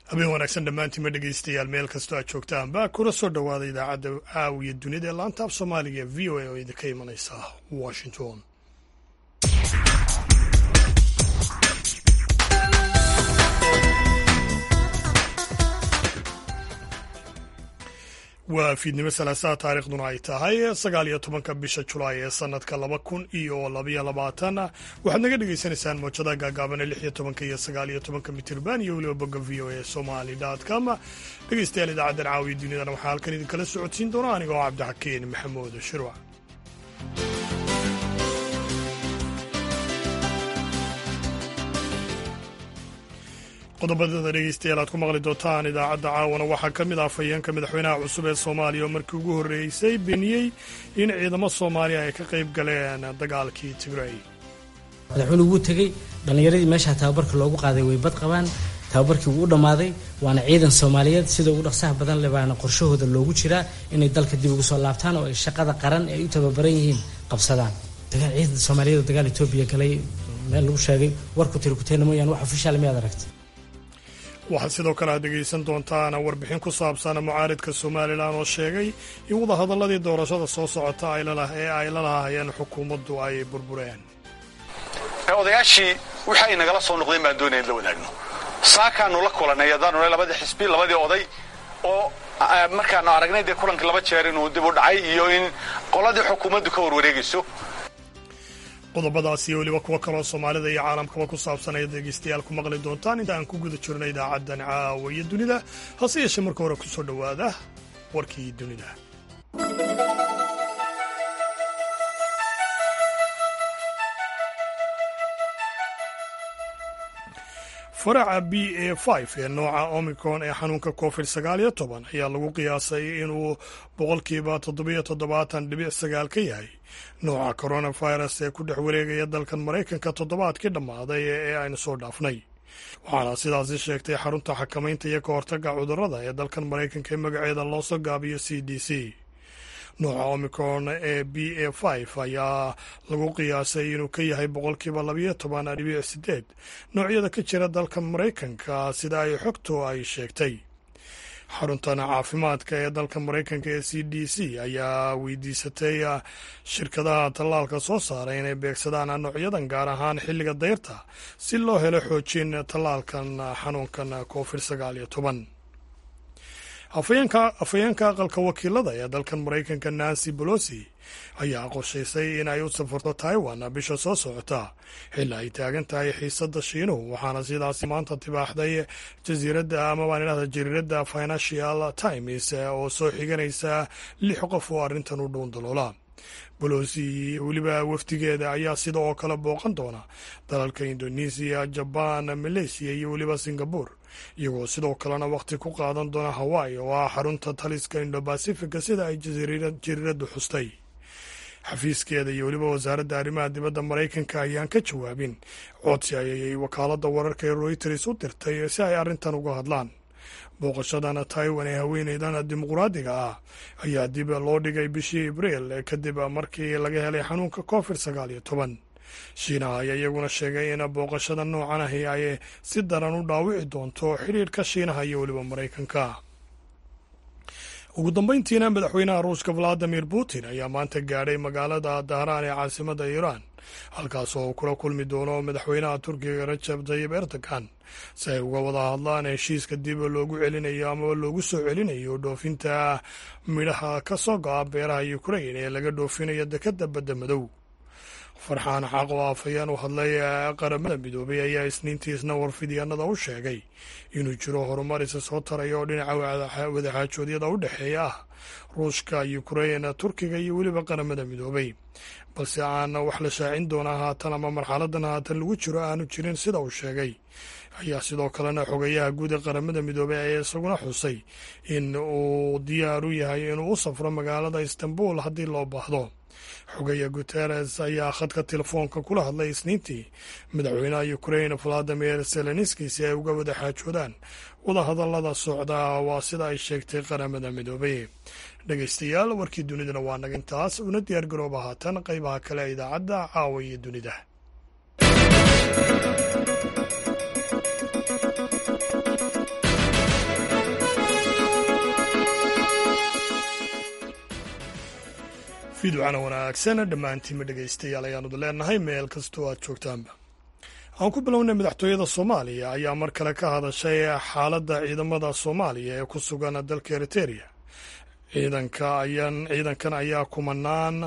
habeen wanaagsan dhammaantiinma dhegaystayaal meel kastoo aad joogtaanba kuna soo dhowaada idaacadda caawiya dunida ee laanta af soomaaliga ee v o a oo idinka imanaysa washington. waa fiidnimo salaasaha taariikhduna ay tahay 19 bisha julaay ee sanadka 2022 waxaad naga dhagaysanaysaan mowjadaha gaagaaban ee 16 iyo 19 mitirban iyo weliba bogga v o a somali.com. dhegaystayaal idaacaddan caawiya dunidana waxaa halkan idinkala socodsiin doona anigoo cabdixakiin maxamuud shirwac. qodobadada dhegaystayaal aad ku maqli doontaan idaacadda caawana waxaa ka mid ah afhayeenka madaxweynaha cusub ee soomaaliya oo markii ugu horreysay beeniyey in ciidamo soomaaliya ay ka qayb galeen dagaalkii Tigray. madaxweynuhu wuu tegey dhallinyaradii meesha tababarka loogu qaaday way bad qabaan, tababarkii wuu u dhammaaday, waana ciidan soomaaliyeed sida ugu dhaqsaha badan leh baana qorshahooda loogu jiraa inay dalka dib ugu soo laabtaan oo ay shaqada qaran ay u tababaran yihiin qabsadaan. ciidan soomaaliyeed oo dagaal Itoobiya galay meel lagu sheegay warku tirikuteena mooyaan wax official miyaad aragtay. waxaad sidoo kale aad dhegaysan doontaan warbixin ku saabsan mucaaridka somalilan oo sheegay in wadahadalladii doorashada soo socota ee ay la lahaayeen xukuumaddu ay burbureen. odayaashii waxa ay nagala soo noqdeen baan doonaya in la wadaagno. saakaanu la kulanay adaanu labadii xisbi labadii oday oo markaanu aragnay dee kulankii laba jeer inuu dib u dhacay iyo in qoladii xukuumaddu ka warwareegayso. qodobadaas iyo weliba kuwa kaloo soomaalida iyo caalamkaba ku saabsan ayaad dhegaystayaal ku maqli doontaan inta aan ku guda jirno idaacaddan caawiya dunida. hase yeeshee marka hore ku soo dhowaada warkii dunida. faraca BA.5 ee nooca omicron ee xanuunka covid-19 ayaa lagu qiyaasay inuu 77.9% ka yahay nooca coronavirus ee ku dhex wareegaya dalkan maraykanka toddobaadkii dhammaaday ee aynu soo dhaafnay. waxaana sidaasi sheegtay xarunta xakamaynta iyo ka hortagga cudurrada ee dalkan maraykanka ee magaceeda loo soo gaabiyo CDC. nooca omicron ee BA.5 ayaa lagu qiyaasay inuu ka yahay 12.8% noocyada ka jira dalka maraykanka sida ay xogtu ay sheegtay. xaruntan caafimaadka ee dalka maraykanka ee CDC ayaa weydiisatay shirkadaha tallaalka soo saaray inay beegsadaan noocyadan gaar ahaan xilliga dayrta si loo helo xoojin tallaalkan xanuunkan covid-19. afhayeenka aqalka wakiilada ee dalkan maraykanka Nancy Pelosi ayaa qorshaysay in ay u safarto Taiwan bisha soo socota xilli ay taagan tahay xiisadda Shiinuhu, waxaana sidaasi maanta tibaaxday jariiradda Financial Times oo soo xiganaysa 6 qof oo arrintan u dhuundaloola. Pelosi weliba wafdigeeda ayaa sida oo kale booqan doona dalalka Indonesia, Jaban, Malaysia iyo weliba Singapore, iyagoo sidoo kalena waqti ku qaadan doona Hawaii oo ah xarunta taliska Indo-Pacifica sida ay jariiraddu xustay. xafiiskeeda iyo weliba wasaaradda arrimaha dibadda maraykanka ayaan ka jawaabin codsi ayay wakaaladda wararka ee Reuters u dirtay si ay arrintan uga hadlaan. booqashadan Taiwan ee haweeneydan dimuqraadiga ah ayaa dib loo dhigay bishii Abriil kadib markii laga helay xanuunka covid-19. Shiinaha ayaa iyaguna sheegay in booqashada noocan ahi ay si daran u dhaawici doonto xiriirka Shiinaha iyo weliba Maraykanka. ugu dambeyntiina madaxweynaha Ruushka Vladimir Putin ayaa maanta gaadhay magaalada Dahraan ee caasimadda Iiraan, halkaas oo kula kulmi doono madaxweynaha Turkiga Recep Tayyip Erdogan si ay uga wada hadlaan heshiiska dib loogu celinayo ama loogu soo celinayo dhoofinta midhaha ka soo go'a beeraha Ukraine ee laga dhoofinayo dekedda badda madow. farxaan xaq oo afhayeen u hadlay qaramada midoobay ayaa isniintiisna warfidyaanada u sheegay inuu jiro horumar isa soo taraya oo dhinaca wadaxaajoodyada u dhexeeya ah Ruushka, Ukraine, Turkiga iyo weliba qaramada midoobay, balse aan wax la shaacin doonaa haatan ama marxaladan haatan lagu jiro aanu jirin sida uu sheegay. ayaa sidoo kalena xogayaha guud ee qaramada midoobay ayaa isaguna xusay in uu diyaar u yahay inuu u safro magaalada Istanbul haddii loo baahdo. xogaya Guterres ayaa khadka telefoonka kula hadlay isniintii madaxweynaha Ukraine Volodymyr Zelensky si ay uga wada xaajoodaan wadahadallada socda, waa sida ay sheegtay qaramada midoobay. dhegaystayaal warkii dunidana waa naga intaas, una diyaar garooba haatan qaybaha kale ee idaacadda caawa iyo dunida. fiidwacana wanaagsan dhammaantiinma dhegaystayaal ayaanu leenahay meel kastoo aad joogtaanba. aan ku bilownay madaxtooyada Soomaaliya ayaa mar kale ka hadashay xaaladda ciidamada Soomaaliya ee ku sugan dalka Eritrea. ciidankan ayaa kumanaan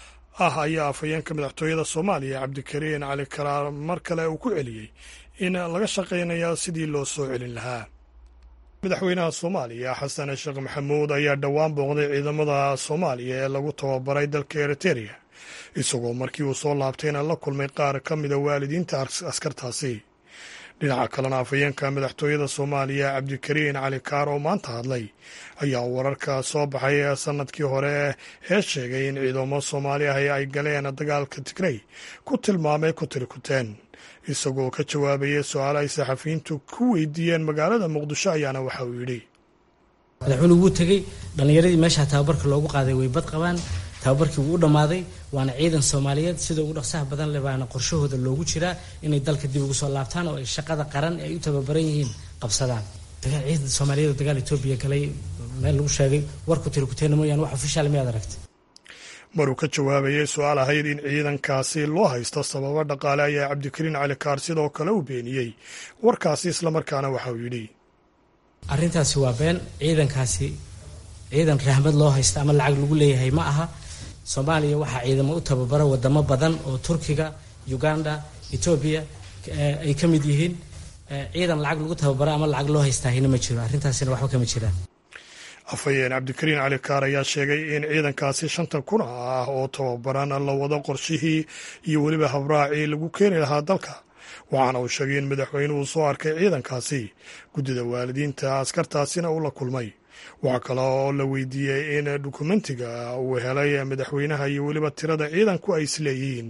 ayaa afhayeenka madaxtooyada Soomaaliya Cabdikariin Cali Karaar mar kale uu ku celiyey in laga shaqaynayo sidii loo soo celin lahaa. madaxweynaha Soomaaliya Xasan Sheekh Maxamuud ayaa dhowaan booqday ciidamada Soomaaliya ee lagu tababaray dalka Eritrea, isagoo markii uu soo laabtayna la kulmay qaar ka mida waalidiinta askartaasi. dhinaca kalena afhayeenka madaxtooyada Soomaaliya Cabdikariin Cali Karaar oo maanta hadlay ayaa wararka soo baxay sanadkii hore ee sheegay in ciidamo Soomaali ah ay galeen dagaalka Tigray ku tilmaamay kutirikuteen. isagoo ka jawaabayay su-aal ay saxafiyiintu ku weydiiyeen magaalada Muqdisho ayaana waxa uu yidhi: madaxweynuhu wuu tegey, dhallinyaradii meesha tababarka loogu qaaday way bad qabaan, tababarkii wuu u dhammaaday, waana ciidan Soomaaliyeed sida ugu dhaqsaha badan leh baana qorshahooda loogu jiraa inay dalka dib ugu soo laabtaan oo ay shaqada qaran ee ay u tababaran yihiin qabsadaan. ciidan Soomaaliyeed oo dagaal Itoobiya galay meel lagu sheegay warku tirikuteen mooyaan wax official miyaad aragtay? maruu ka jawaabayay su-aal ahayd in ciidankaasi loo haysto sababo dhaqaale ayaa Cabdikariin Cali Karaar sidoo kale u beeniyey warkaasi, islamarkaana waxa uu yidhi: arrintaasi waa been. ciidankaasi ciidan rahmad loo haysta ama lacag lagu leeyahay ma aha. Soomaaliya waxaa ciidamo u tababara wadamo badan oo Turkiga, Uganda, Ethiopia ay ka mid yihiin. ciidan lacag lagu tababara ama lacag loo haystaahina ma jiro. arrintaasina waxba kama jiraan. afhayeen Cabdikariin Cali Karaar ayaa sheegay in ciidankaasi 50,000 ah oo tababaran la wado qorshihii iyo weliba habraacii lagu keeni lahaa dalka. waxaana uu sheegay in madaxweynuhu soo arkay ciidankaasi, guddida waalidiinta askartaasina uu la kulmay. waxaa kale oo la weydiiyey in dukumentiga uu helay madaxweynaha iyo weliba tirada ciidanku ay isleeyihiin.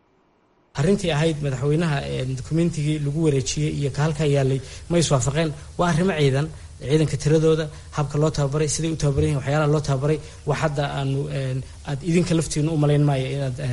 arrintii ahayd madaxweynaha dukumentigii lagu wareejiyey iyo ka halkaa yaalay ma iswaafaqeen. waa arrimo ciidanka tiradooda, habka loo tababaray, siday u tababaran yihiin, waxyaalaha loo tababaray. wax hadda aad idinka laftiinu u malayn maayo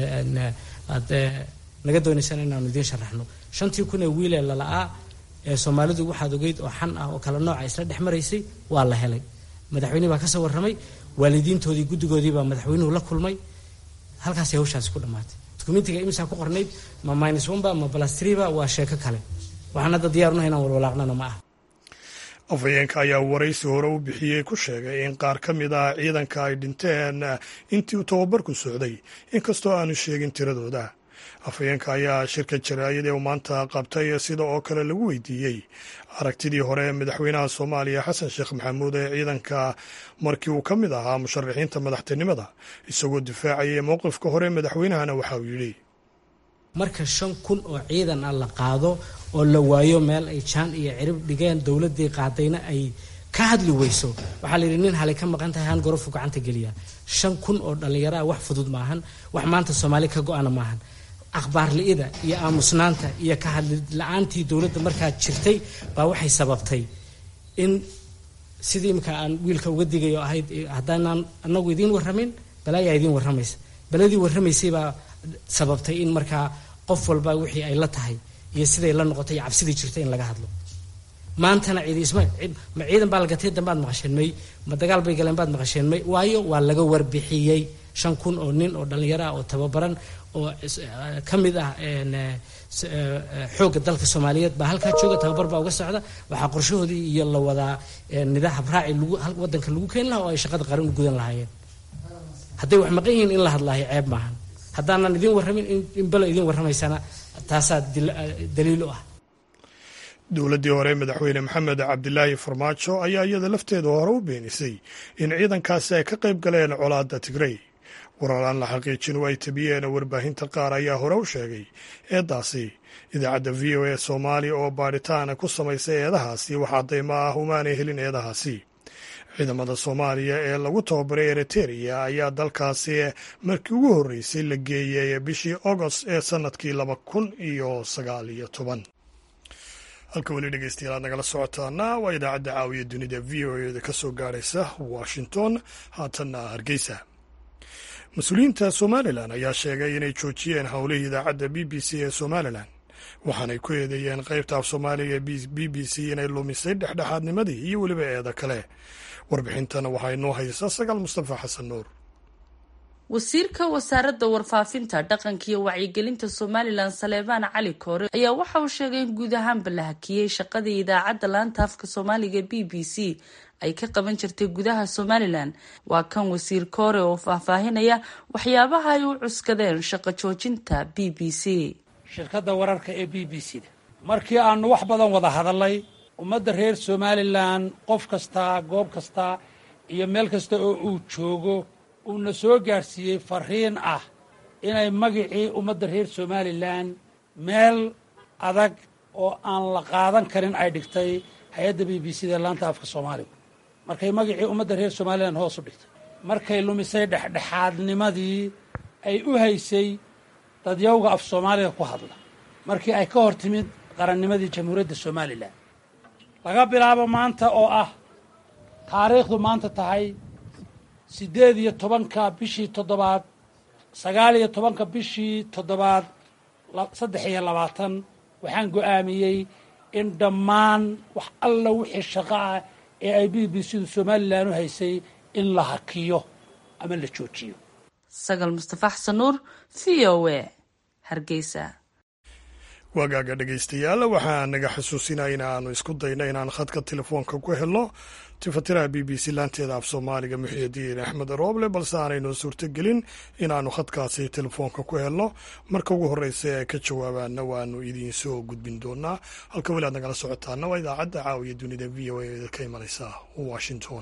inaad naga doonaysaan inaanu idiin sharaxno. 5,000 ee wiil ee lala'aa ee Soomaalidu waxaad ogeyd oo xan ah oo kala nooca isla dhex maraysay waa la helay. madaxweyne baa ka soo warramay, waalidiintoodii guddigoodii baa madaxweynuhu la kulmay. halkaasay hawshaasi ku dhammaatay. dukumentiga imisaa ku qornayd ma -1 ba ma +3 ba waa sheeko kale. waxaan hadda diyaar u nahay inaan walwalaaqnana ma aha. afhayeenka ayaa waraysi hore u bixiyey ku sheegay in qaar ka mid ah ciidanka ay dhinteen intii uu tababarku socday, inkastoo aanu sheegin tiradooda. afhayeenka ayaa shirka jaraa'id ee uu maanta qabtay sida oo kale lagu weydiiyey aragtidii hore ee madaxweynaha Soomaaliya Xasan Sheekh Maxamuud ee ciidanka markii uu ka mid ahaa musharaxiinta madaxtinimada, isagoo difaacayay mowqifka hore madaxweynahana waxa uu yidhi: marka 5,000 oo ciidan ah la qaado oo la waayo meel ay jaan iyo cirib dhigeen, dowladdii qaadayna ay ka hadli weyso, waxaa la yidhi nin halay ka maqan tahay han gorofu gacanta geliya. 5,000 oo dhallinyaro ah wax fudud maahan, wax maanta Soomaali ka go'ana maahan. akhbaar li'ida iyo aamusnaanta iyo ka hadli la'aantii dowladda markaa jirtay baa waxay sababtay in sidii imka aan wiilka uga digayo ahayd haddaanaan annagu idiin warramin balaayaa idiin warramaysa. baladii warramaysay baa sababtay in markaa qof walba wixii ay la tahay iyo siday la noqotay iyo cabsidii jirtay in laga hadlo. maantana ma ciidan baa la gatay dambaad maqasheen may, ma dagaal bay galeen baad maqasheen may. waayo waa laga warbixiyey 5,000 oo nin oo dhallinyaro ah oo tababaran oo ka mid ah xoogga dalka Soomaaliyeed baa halkaa jooga, tababar baa uga socda. waxaa qorshahoodii iyo la wadaa nidaam habraaci wadanka lagu keeni lahaa oo ay shaqada qaran u gudan lahaayeen. hadday wax maqan yihiin in la hadlaayo ceeb maahan. haddaanan idiin warramin in balo idiin warramaysana taasaa daliil u ah. dowladdii hore madaxweyne Maxamed Cabdilaahi Farmaajo ayaa iyada lafteeda hore u beenisay in ciidankaasi ay ka qayb galeen colaadda Tigray. warar aan la xaqiijin oo ay tabiyeen warbaahinta qaar ayaa hore u sheegay eedaasi. idaacadda VOA Soomaali oo baadhitaan ku samaysay eedahaasi wax caddaymo ah umaanay helin eedahaasi. ciidamada Soomaaliya ee lagu tababaray Eritrea ayaa dalkaasi markii ugu horreysay la geeyey bishii August ee sanadkii 2019. halka weli dhegeystayaal aad nagala socotaana waa idaacadda caawiya dunida VOA da ka soo gaaraysa Washington. haatanna Hargeysa. mas-uuliyiinta Somalilan ayaa sheegay inay joojiyeen howlihii idaacadda BBC ee Somalilan, waxaanay ku eedeeyeen qaybta af Soomaaliga ee BBC inay lumisay dhexdhexaadnimadii iyo weliba eeda kale. warbixintana waxaa inoo haysa Sagaal Mustafa Xasan Nuur. wasiirka wasaaradda warfaafinta dhaqanka iyo wacyigelinta Somaliland Saleebaan Cali Koore ayaa waxa uu sheegay in guud ahaanba la hakiyay shaqadii idaacadda laanta afka Soomaaliga BBC ay ka qaban jirtay gudaha Somaliland. waa kan wasiir Koore oo faahfaahinaya waxyaabaha ay u cuskadeen shaqo joojinta BBC. shirkadda wararka ee BBC markii aanu wax badan wada hadalay ummadda reer Somaliland qof kasta goob kasta iyo meel kasta oo uu joogo uuna soo gaarsiiyey fariin ah inay magacii ummadda reer Somaliland meel adag oo aan la qaadan karin ay dhigtay hay'adda BBC-da laanta afka Soomaaliga markay magacii ummadda reer Somaliland hoos u dhigtay markay lumisay dhexdhexaadnimadii ay u haysay dadyowga af Soomaaliga ku hadla markii ay ka hortimid qarannimadii jamhuuriyadda Somaliland laga bilaabo maanta oo ah taariikhdu maanta tahay 18 bishii 7 19 bishii 7 23 waxaan go'aamiyey in dhammaan wax alla wixii shaqo ah ee ay BBC-du Somaliland u haysay in la hakiyo ama la joojiyo. Sagal Mustafa Xasan Nuur, VOA, Hargeysa. wagaaga dhegaystayaal waxaa naga xasuusinaya inaanu isku dayno inaan khadka telefoonka ku helno tifatiraha BBC laanteeda af Soomaaliga Muxyidiin Axmed Rooble balse aanaynu suurtagelin inaanu khadkaasi telefoonka ku helno marka ugu horeysa ee ka jawaabaana waanu idiin soo gudbin doonaa halka walaad nagala socotaana waa idaacadda caawiya dunida VOA ee ka imanaysa Washington.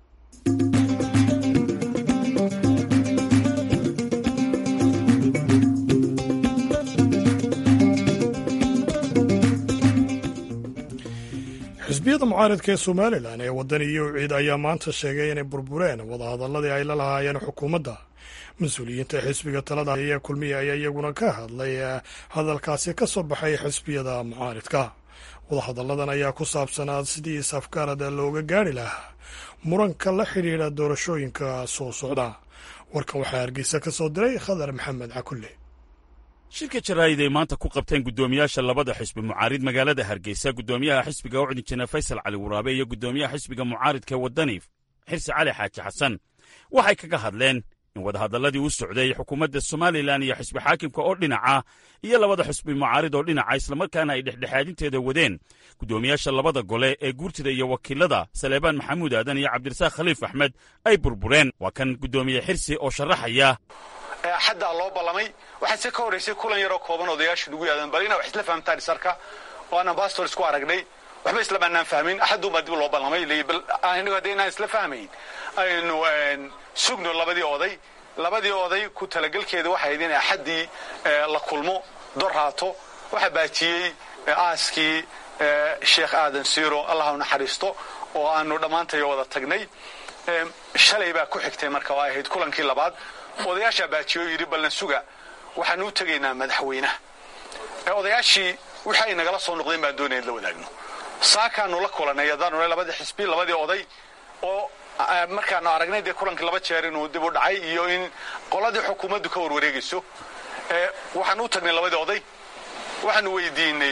xisbiyada mucaaradka ee Somaliland ee waddan iyo ciid ayaa maanta sheegay inay burbureen wadahadalladii ay la lahaayeen xukuumadda. mas-uuliyiinta xisbiga talada ayaa kulmiya ayaa iyaguna ka hadlay hadalkaasi ka soo baxay xisbiyada mucaaradka. wadahadalladan ayaa ku saabsanaa sidii is-afgaarada looga gaari lahaa muranka la xidhiidha doorashooyinka soo socda. warkan waxaa Hargeysa ka soo diray Khadar Maxamed Cakulle. shirka jaraa'id ay maanta ku qabteen guddoomiyaasha labada xisbi mucaarid magaalada Hargeysa gudoomiyaha xisbiga Ucdi Jina Faysal Cali Waraabe iyo gudoomiyaha xisbiga mucaaridka Wadani Xirsi Cali Xaaji Xasan waxay kaga hadleen in wadahadalladii u socday xukuumadda Somaliland iyo xisbi xaakimka oo dhinaca iyo labada xisbi mucaarid oo dhinaca isla markaana ay dhexdhexaadinteeda wadeen gudoomiyaasha labada gole ee guurtida iyo wakiilada Saleebaan Maxamuud Aadan iyo Cabdirasaaq Khaliif Axmed ay burbureen. waa kan gudoomiye Xirsi oo sharaxaya xadda loo ballamay waxaa si ka horeysay kulan yar oo kooban odayaashu ugu yaadan bal inay wax isla fahamtaan isarka oo aan ambassadors ku aragnay waxba isla bannaan fahmin axadu ma dib loo ballamay bal aynu hadeenaan isla fahmayn aynu sugno labadii oday ku talagalkeeda waxay idin axadii la kulmo doraato waxa baajiyay aaskii Sheekh Aadan Siiro Allah u naxariisto oo aanu dhamaantay wada tagnay shalay baa ku xigtay marka waa ahayd kulankii labaad odayaasha baajiyo yiri balna suga waxaan u tageynaa madaxweynaha odayaashii waxay nagala soo noqdeen baan doonayay la wadaagno saakaanu la kulanay adaanu labada xisbi labadii oday oo markaanu aragnay de kulankii laba jeer inuu dib u dhacay iyo in qoladii xukuumaddu ka warwareegayso waxaan u tagnay labadii oday waxaanu weydiinay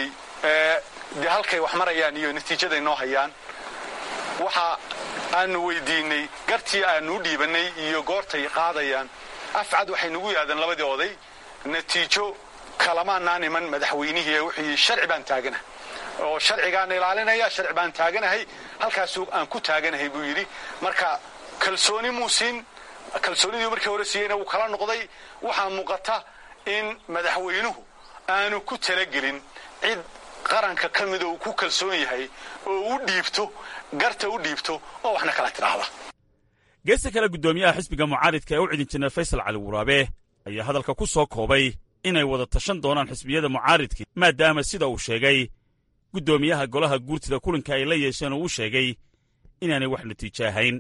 de halkay wax marayaan iyo natiijada inoo hayaan waxa aanu weydiinay gartii aanu dhiibanay iyo goortay qaadayaan afcad waxay nagu yaadan labadii oday natiijo kalamaanaan iman madaxweynihii wixii sharci baan taaganahay oo sharcigaan ilaalinaya sharci baan taaganahay halkaasuu aan ku taaganahay buu yidhi marka kalsooni muusiin kalsoonidii markii hore siiyeyna wuu kala noqday waxaa muuqata in madaxweynuhu aanu ku talagelin cid qaranka ka mida uu ku kalsoon yahay oo u dhiibto garta u dhiibto oo waxna kala tiraahda. geesta kale gudoomiyaha xisbiga mucaaridka ee Ucdi Jina Faysal Cali Waraabe ayaa hadalka ku soo koobay inay wada tashan doonaan xisbiyada mucaaridka maadaama sida uu sheegay gudoomiyaha golaha guurtida kulanka ay la yeesheen oo uu sheegay inaanay wax natiijo ahayn.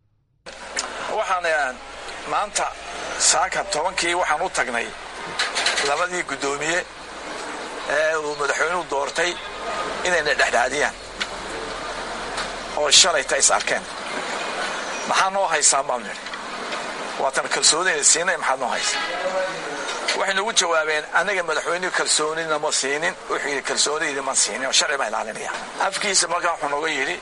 waxaan maanta saaka 10kii waxaan u tagnay labadii gudoomiye ee uu madaxweynuhu doortay inay dhexdhexaadiyaan oo shalay tays arkeen maxaa noo haysaa baan nidhi waatan kalsoonina siinay maxaad noo haysaa waxay nagu jawaabeen anaga madaxweynuhu kalsoonina ma siinin wixii kalsoonida ma siinin oo sharci baa ilaalinaya afkiisa markaa wuxuu nooga yidhi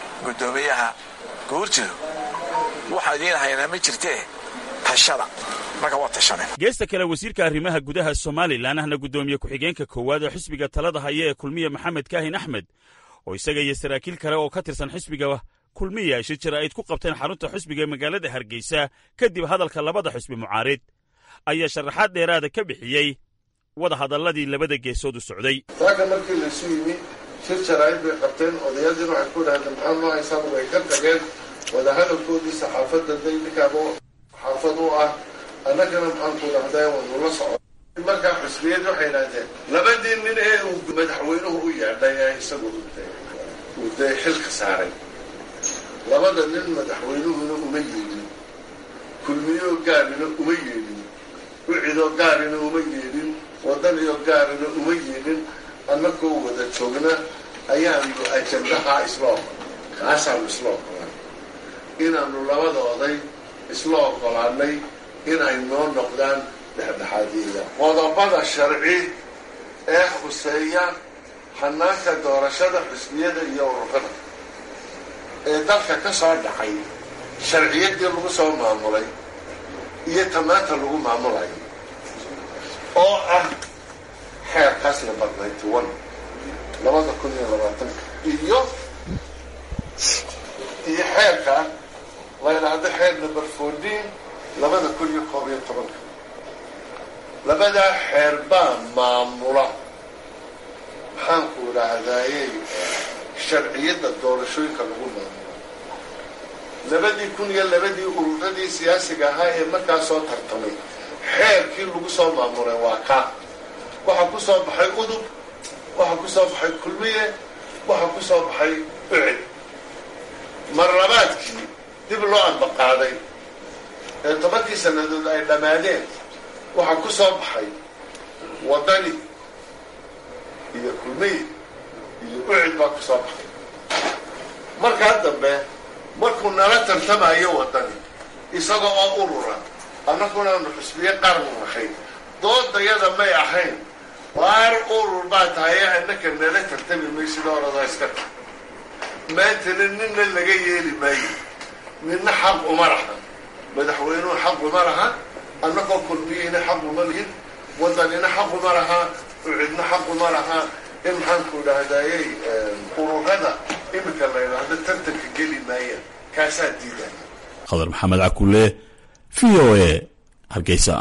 gudoomiyaha guurtidu waxaa idiin haynaa ma jirtee tashada marka waa tashaneen. geesta kale wasiirka arrimaha gudaha Somaliland ahna gudoomiye ku-xigeenka koowaad ee xisbiga talada haya ee kulmiye Maxamed Kaahin Axmed oo isaga iyo saraakiil kale oo ka tirsan xisbiga kulmiye shir ay ku qabteen xarunta xisbiga ee magaalada Hargeysa kadib hadalka labada xisbi mucaarid ayaa sharaxaad dheeraad ka bixiyay wada hadalladii labada geesood u socday. taaka markii la suuyay shir ay qabteen odayaashii waxay ku dhaadeen maxaa haysan way ka tageen wada hadalkoodii saxaafadda daylikaabo xaafad u ah annagana maxaan ku dhahdaa waa la socdo. markaa xisbiyadu waxay yidhaahdeen labadii nin ee uu madaxweynuhu u yeedhay isagu uu xilka saaray labada nin madaxweynuhuna uma yeedhin kulmiyo gaarina uma yeedhin wicido gaarina uma yeedhin wadaniyo gaarina uma yeedhin annagoo wada joogna ayaanu ajandaha isla ogolan kaasaanu isla ogolaan inaanu labada oday isla ogolaanay inay noo noqdaan dhexdhexaadiida qodobada sharci ee khuseeya hanaanka doorashada xisbiyada iyo ururada ee dalka ka soo dhacay sharciyadii lagu soo maamulay iyo tamaanta lagu maamulayo oo ah xeerkaas number 91 2020 iyo xeerka la yidhaahdo xeer number 14 2011 labadaa xeer baa maamula maxaan ku idhaahdayey sharciyadda doorashooyinka lagu maamula 2002 ururadii siyaasiga ahaa ee markaa soo tartamay xeerkii lagu soo maamulay waa ka waxaa ku soo baxay udub waxaa ku soo baxay kulmiye waxaa ku soo baxay ucid mar labaadkii dib loo ambaqaaday ee 10 sannadood ay dhammaadeen waxaa ku soo baxay wadani iyo kulmiye iyo ucid baa ku soo baxay markaa dambe markuu nala tartamayo wadani isaga oo urura annaguna aanu xisbiye qaran nahay doodayada may ahayn waar urur baa tahay annaka nala tartami maysid orada iska ta maantana ninna laga yeeli maayo ninna xaq uma laha madaxweynuhu xaq uma laha annagoo kulmiyeyna xaq uma lihin wadanina xaq uma laha ucidna xaq uma laha in maxaan ku idhaahdayey ururada iminka la yidhaahdo tartanka geli maaya kaasaa diidan. khadar maxamed cakule v o a hargeysa.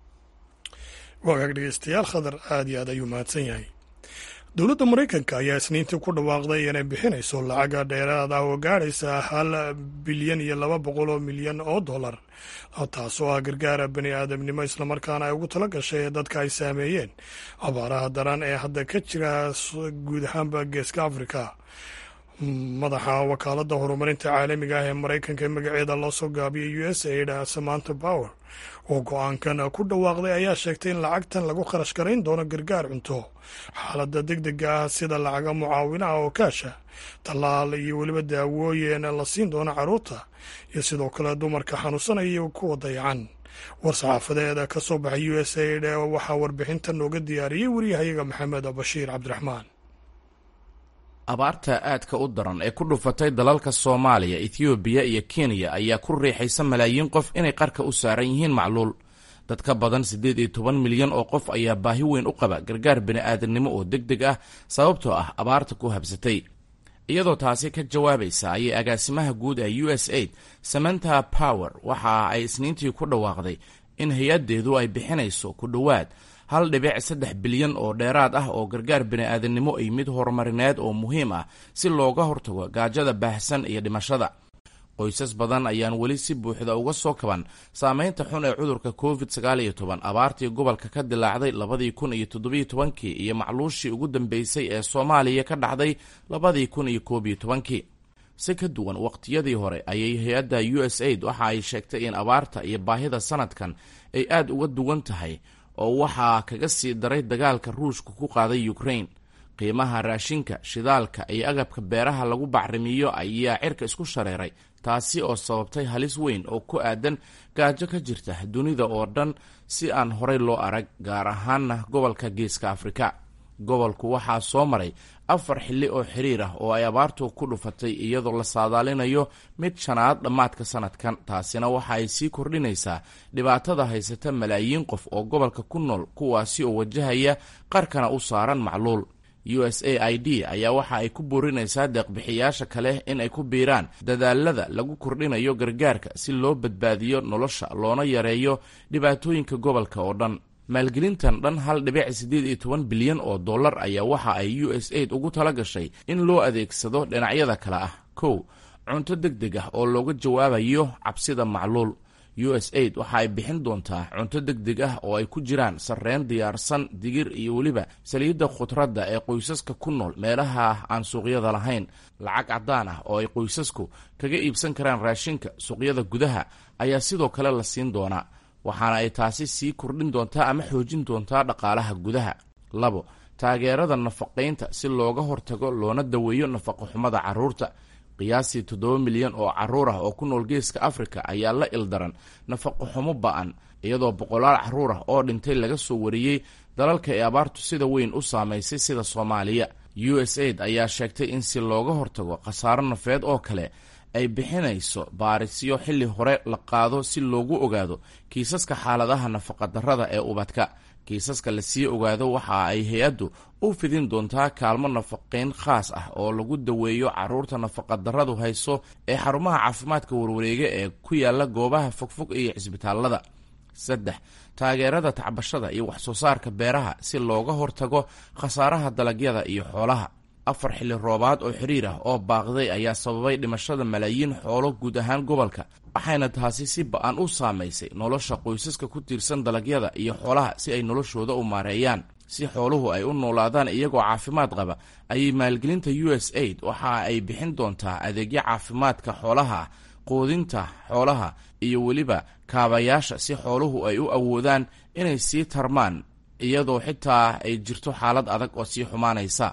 waagaag dhegeystayaal khadar aad iyo aad ayuu mahadsan yahay. dowladda maraykanka ayaa isniintii ku dhawaaqday inay bixinayso lacaga dheeraad ah oo gaadhaysa $1.2 bilyan oo dollar taasoo ah gargaara bani aadamnimo islamarkaana ay ugu tala gashay dadka ay saameeyeen abaaraha daran ee hadda ka jira guud ahaanba geeska afrika. madaxa wakaaladda horumarinta caalamiga ah ee maraykanka ee magaceeda loo soo gaabiyay USAID Samantha Power oo go-aankan ku dhawaaqday ayaa sheegtay in lacagtan lagu kharash garayn doono gargaar cunto xaaladda degdega ah sida lacaga mucaawinaha oo kaasha tallaal iyo weliba daawooyin la siin doono carruurta iyo sidoo kale dumarka xanuunsanaya iyo kuwa dayacan. war-saxaafadeeda ka soo baxay USAID waxaa warbixintan nooga diyaariyey wariyahayaga maxamed bashiir cabdiraxmaan. abaarta aadka u daran ee ku dhufatay dalalka Soomaaliya, Itoobiya iyo Kenya ayaa ku riixaysa malaayiin qof inay qarka u saaran yihiin macluul. dad ka badan 18 milyan oo qof ayaa baahi weyn u qaba gargaar bini'aadanimo oo degdeg ah sababtoo ah abaarta ku habsatay. iyadoo taasi ka jawaabaysa ayay agaasimaha guud ee USAID Samantha Power waxa ay isniintii ku dhawaaqday in hay-addeedu ay bixinayso ku dhowaad $1.3 bilyan oo dheeraad ah oo gargaar bini'aadanimo iyo mid horumarineed oo muhiim ah si looga hortago gaajada baahsan iyo dhimashada. qoysas badan ayaan weli si buuxda uga soo kaban saameynta xun ee cudurka COVID-19, abaartii gobolka ka dilaacday 2017 iyo macluushii ugu dambeysay ee Soomaaliya ka dhacday 2011. si ka duwan waqtiyadii hore ayay hay-adda USAID waxa ay sheegtay in abaarta iyo baahida sanadkan ay aad uga duwan tahay oo waxaa kaga sii daray dagaalka Ruushka ku qaaday Ukraine. qiimaha raashinka, shidaalka iyo agabka beeraha lagu bacrimiyo ayaa cirka isku shareeray, taasi oo sababtay halis weyn oo ku aadan gaajo ka jirta dunida oo dhan si aan horey loo arag, gaar ahaanna gobolka Geeska Afrika. gobolku waxaa soo maray 4 xilli oo xiriir ah oo ay abaartu ku dhufatay iyadoo la saadaalinayo mid shanaad dhammaadka sanadkan. taasina waxa ay sii kordhinaysaa dhibaatada haysata malaayiin qof oo gobolka ku nool, kuwaasi oo wajahaya qarkana u saaran macluul. USAID ayaa waxa ay ku boorinaysaa deeqbixiyaasha kale in ay ku biiraan dadaalada lagu kordhinayo gargaarka si loo badbaadiyo nolosha loona yareeyo dhibaatooyinka gobolka oo dhan. maalgelintan dhan 1.18 bilyan oo dollar ayaa waxa ay USAID ugu tala gashay in loo adeegsado dhinacyada kale ah: 1. cunto degdeg ah oo looga jawaabayo cabsida macluul. USAID waxa ay bixin doontaa cunto degdeg ah oo ay ku jiraan sarreen diyaarsan, digir iyo weliba saliidda khudradda ee qoysaska ku nool meelaha aan suuqyada lahayn. lacag caddaan ah oo ay qoysasku kaga iibsan karaan raashinka suuqyada gudaha ayaa sidoo kale la siin doonaa, waxaana ay taasi sii kordhin doontaa ama xoojin doontaa dhaqaalaha gudaha. 2. taageerada nafaqaynta si looga hortago loona daweeyo nafaqo-xumada carruurta. qiyaastii 7 milyan oo carruur ah oo ku nool geeska Afrika ayaa la ildaran nafaqo-xumo ba'an, iyadoo boqolaal carruur ah oo dhintay laga soo wariyey dalalka ee abaartu sida weyn u saamaysay sida Soomaaliya. USAID ayaa sheegtay in si looga hortago khasaaro nafeed oo kale ay bixinayso baarisyo xilli hore la qaado si loogu ogaado kiisaska xaaladaha nafaqadarrada ee ubadka. kiisaska la sii ogaado waxa ay hay-addu u fidin doontaa kaalmo nafaqayn khaas ah oo lagu daweeyo carruurta nafaqadarradu hayso ee xarumaha caafimaadka warwareega ee ku yaala goobaha fogfog iyo cisbitaalada. 3. taageerada tacbashada iyo wax-soo saarka beeraha si looga hortago khasaaraha dalagyada iyo xoolaha. 4 xilli roobaad oo xiriir ah oo baaqday ayaa sababay dhimashada malaayiin xoolo guud ahaan gobolka, waxayna taasi si ba'an u saamaysay nolosha qoysaska ku tiirsan dalagyada iyo xoolaha si ay noloshooda u maareeyaan. si xooluhu ay u noolaadaan iyagoo caafimaad qaba ayay maalgelinta USAID waxa ay bixin doontaa adeegyo caafimaadka xoolaha, quudinta xoolaha iyo weliba kaabayaasha si xooluhu ay u awoodaan inay sii tarmaan iyadoo xitaa ay jirto xaalad adag oo sii xumaanaysa.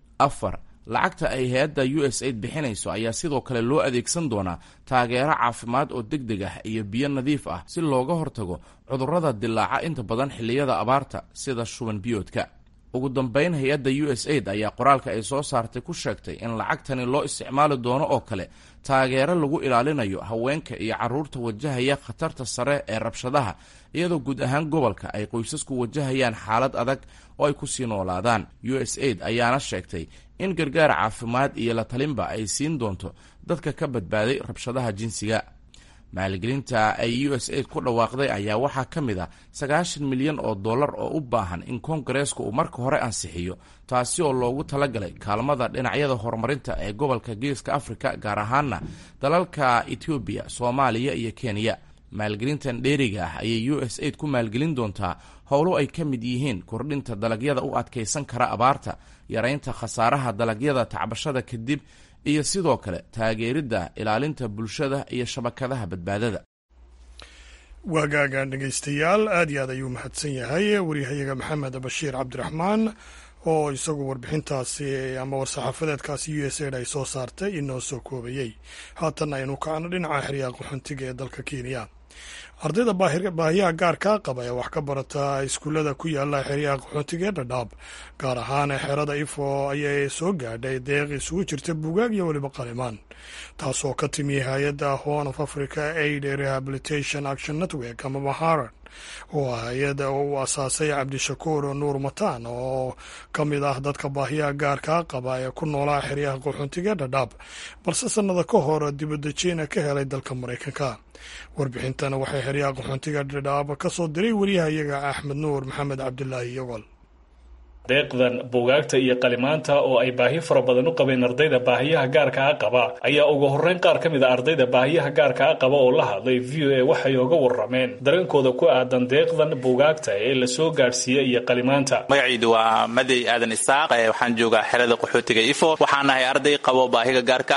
4. lacagta ay hay-adda USAID bixinayso ayaa sidoo kale loo adeegsan doonaa taageero caafimaad oo degdeg ah iyo biyo nadiif ah si looga hortago cudurrada dilaaca inta badan xilliyada abaarta sida shuban biyoodka. ugu dambayn, hay-adda USAID ayaa qoraalka ay soo saartay ku sheegtay in lacagtani loo isticmaali doono oo kale taageero lagu ilaalinayo haweenka iyo carruurta wajahaya khatarta sare ee rabshadaha, iyadoo guud ahaan gobolka ay qoysasku wajahayaan xaalad adag oo ay ku sii noolaadaan. USAID ayaana sheegtay in gargaar caafimaad iyo la talinba ay siin doonto dadka ka badbaaday rabshadaha jinsiga. maalgelinta ay USAID ku dhawaaqday ayaa waxaa ka mid ah 90 milyan oo dollar oo u baahan in koongareesku uu marka hore ansixiyo, taasi oo loogu talagalay kaalmada dhinacyada horumarinta ee gobolka geeska Afrika, gaar ahaana dalalka Ethiopia, Soomaaliya iyo Kenya. maalgelintan dheeriga ah ayay USAID ku maalgelin doontaa howlo ay ka mid yihiin kordhinta dalagyada u adkaysan kara abaarta, yaraynta khasaaraha dalagyada tacbashada kadib, iyo sidoo kale taageeridda ilaalinta bulshada iyo shabakadaha badbaadada. waagaagan dhegaystayaal, aad iyo aad ayuu mahadsan yahay waryahayaga maxamed bashiir cabdiraxmaan oo isagu warbixintaasi ama war-saxaafadeedkaasi USAID ay soo saartay inoo soo koobayey. haatan aynu kacno dhinaca xeryaha qaxoontiga ee dalka Kenya. ardayda baahiyaha gaarkaa qaba ee wax ka barata iskuullada ku yaala xeryaha qaxootiga ee Dadaab, gaar ahaan xerada Ifo, ayay soo gaadhay deeq isugu jirta buugaag iyo weliba qalimaan, taasoo ka timi hay-adda Horn of Africa Aid Rehabilitation Action Network ama Maharan, oo ah hay-adda uu asaasay Cabdishakuur Nuur Mataan, oo ka mid ah dadka baahiyaha gaarkaa qaba ee ku noolaa xeryaha qaxootiga ee Dadaab, balse sannada ka hor dibadejina ka helay dalka Maraykanka. warbixintana waxay xeryaha qaxoontiga Dadaab ka soo diray wariyahayaga Axmed Nuur Maxamed Cabdilaahi Yogol. deeqdan buugaagta iyo qalimaanta oo ay baahi fara badan u qabeen ardayda baahiyaha gaarka ah qaba ayaa ugu horreyn qaar ka mid a ardayda baahiyaha gaarka ah qaba oo la hadlay VOA waxay uga warrameen dareenkooda ku aadan deeqdan buugaagta ee la soo gaadhsiiyey iyo qalimaanta. magacaydu waa Madey Aadan Isaaq, waxaan joogaa xerada qaxootiga Ifo. waxaan ahay arday qabo baahiga gaarka ah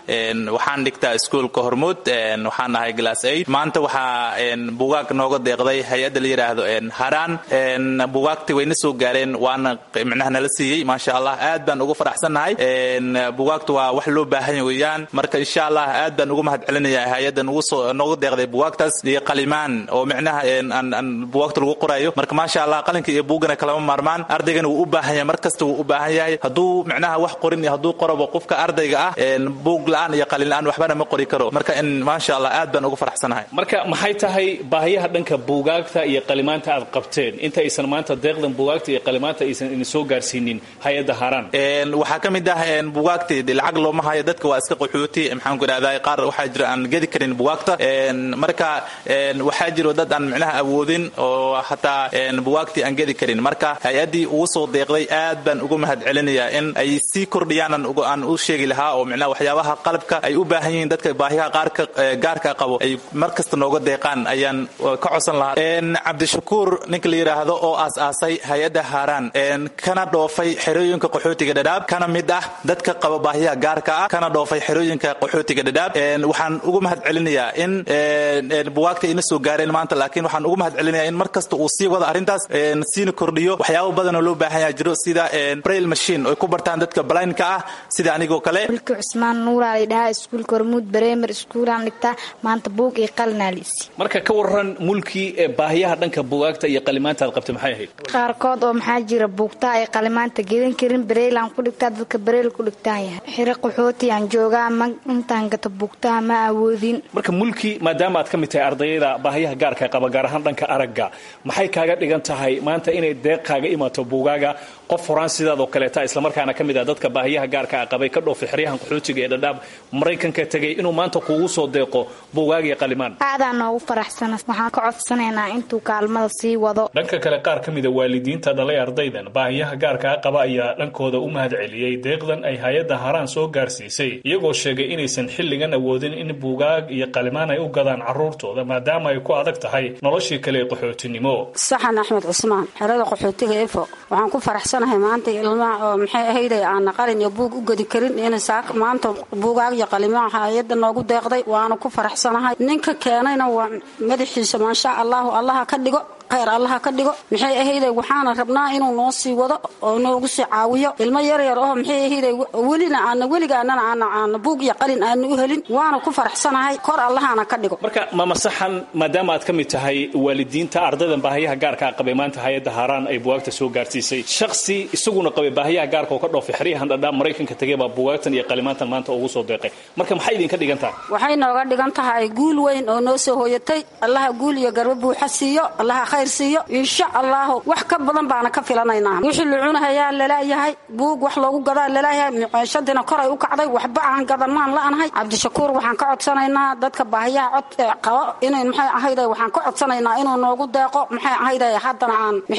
waxaan dhigtaa iskuulka Hormuud waxaan ahay class 8 maanta waxaa buugaag nooga deeqday hay'adda la yiraahdo Haraan buugaagtii wayna soo gaareen waana macnaha nala siiyay ma sha Allah aad baan ugu faraxsanahay buugaagtu waa wax loo baahan weeyaan marka insha Allah aad baan ugu mahadcelinayaa hay'addan nooga deeqday buugaagtaas iyo qalimaan oo macnaha aan buugaagta lagu qorayo marka ma sha Allah qalinka iyo buugana kala maarmaan ardaygan uu u baahan yahay markasta uu u baahan yahay haduu macnaha wax qorin iyo haduu qorabo qofka ardayga ah buug la'aan iyo qalin la'aan waxba ma qori karo marka in ma sha Allah aad baan ugu faraxsanahay marka maxay tahay baahiyaha dhanka buugaagta iyo qalimaanta aad qabteen inta aysan maanta deeqdan buugaagta iyo qalimaanta aysan in soo gaarsiinin hay'adda Haraan waxa kamid ah buugaagta lacag looma hayo dadka waa iska qaxooti maxaan ku raadayay qaar waxa jira aan gadi karin buugaagta marka waxa jiro dad aan macnaha awoodin oo hataa buugaagti aan gadi karin marka hay'adii ugu soo deeqday aad baan ugu mahadcelinayaa in ay si kordhiyaan aan u sheegi lahaa oo macnaha waxyaabaha qalabka ay u baahan yihiin dadka baahiyaha gaarka qabo ay markasta nooga deeqaan ayaan ka codsan lahaa Cabdishakuur ninka la yiraahdo oo aas-aasay hay'adda Haraan kana dhoofay xerooyinka qaxootiga Dadaab kana mid ah dadka qaba baahiyaha gaarka ah kana dhoofay xerooyinka qaxootiga Dadaab waxaan ugu mahadcelinayaa in buugaagta ina soo gaareen maanta laakiin waxaan ugu mahadcelinayaa in markasta uu sii wada arintaas siina kordhiyo waxyaabo badan oo loo baahan yahay jiro sida braille machine oo ku bartaan dadka blind-ka ah sida anigoo kale Wilka Usmaan Nuur ay dhahay iskuulka Hormuud Primary School aan dhigtaa maanta buug iyo qalinaalisi marka ka waran mulki baahiyaha dhanka buugaagta iyo qalimaanta aad qabtay maxay ahayd qaarkood oo maxaa jira buugta ay qalimaanta geedan karin braille aan ku dhigtaa dadka braille ku dhigtaan yahay xiriir qaxooti aan joogaa intaan gato buugta ma awoodin marka mulki maadaama aad ka mid tahay ardayda baahiyaha gaarka qaba gaar ahaan dhanka aragga maxay kaaga dhigan tahay maanta inay deeq kaaga imaato buugaaga qof horaan sidaadoo kaleeta isla markaana ka mid ah dadka baahiyaha gaarka qabay ka dhoofay xeryahan qaxootiga ee Dadaab Mareykanka tagay inuu maanta kuugu soo deeqo buugaag iyo qalimaan aadaan ugu faraxsan waxaan ka codsanaynaa intuu kaalmada sii wado dhanka kale qaar ka mid ah waalidiinta dhalay ardaydan baahiyaha gaarka qaba ayaa dhankooda u mahadceliyay deeqdan ay hay'adda Haraan soo gaarsiisay iyagoo sheegay inaysan xilligan awoodin in buugaag iyo qalimaan ay u gadaan carruurtooda maadaama ay ku adag tahay noloshii kale ee qaxootinimo Saxan Axmed Cusmaan xerada qaxootiga Efo waxaan ku faraxsanahay maanta ilmaha oo maxay ahayd aan qalin iyo buug u gadi karin in saak maanta buugaag iyo qalimaan hay'adda noogu deeqday waana ku faraxsanahay ninka keenayna waa madaxiisa ma sha Allah ka dhigo khayr Allah ka dhigo maxay ahayd waxaana rabnaa inuu noo sii wado oo noogu sii caawiyo ilmo yar oo maxay ahayd weligaana aan buug iyo qalin aan u helin waana ku faraxsanahay kor Allahana ka dhigo marka mama saxan maadaama aad ka mid tahay waalidiinta ardaydan baahiyaha gaarka qabay maanta hay'adda Haraan ay buugaagta soo gaarsiisay shakhsi isaguna qabay baahiyaha gaarka oo ka dhoofay xeryahan Dadaab Mareykanka tagay baa buugaagtan iyo qalimaantan maanta ugu soo deeqay marka maxay idin ka dhigan tahay waxay nooga dhigan tahay guul weyn oo noo soo hooyatay Allah guul iyo garba buuxa siiyo Allah khayr insha Allah wax ka badan baana ka filanaynaa wixii la cunayaa laleeyahay buug wax loogu gadaa laleeyahay micaashadina kor ay u kacday waxba aan gadanaan la'anahay Cabdishakuur waxaan ka codsanaynaa dadka baahiyaha qaba inay maxay ahayd waxaan ka codsanaynaa inuu noogu deeqo maxay ahayd haddana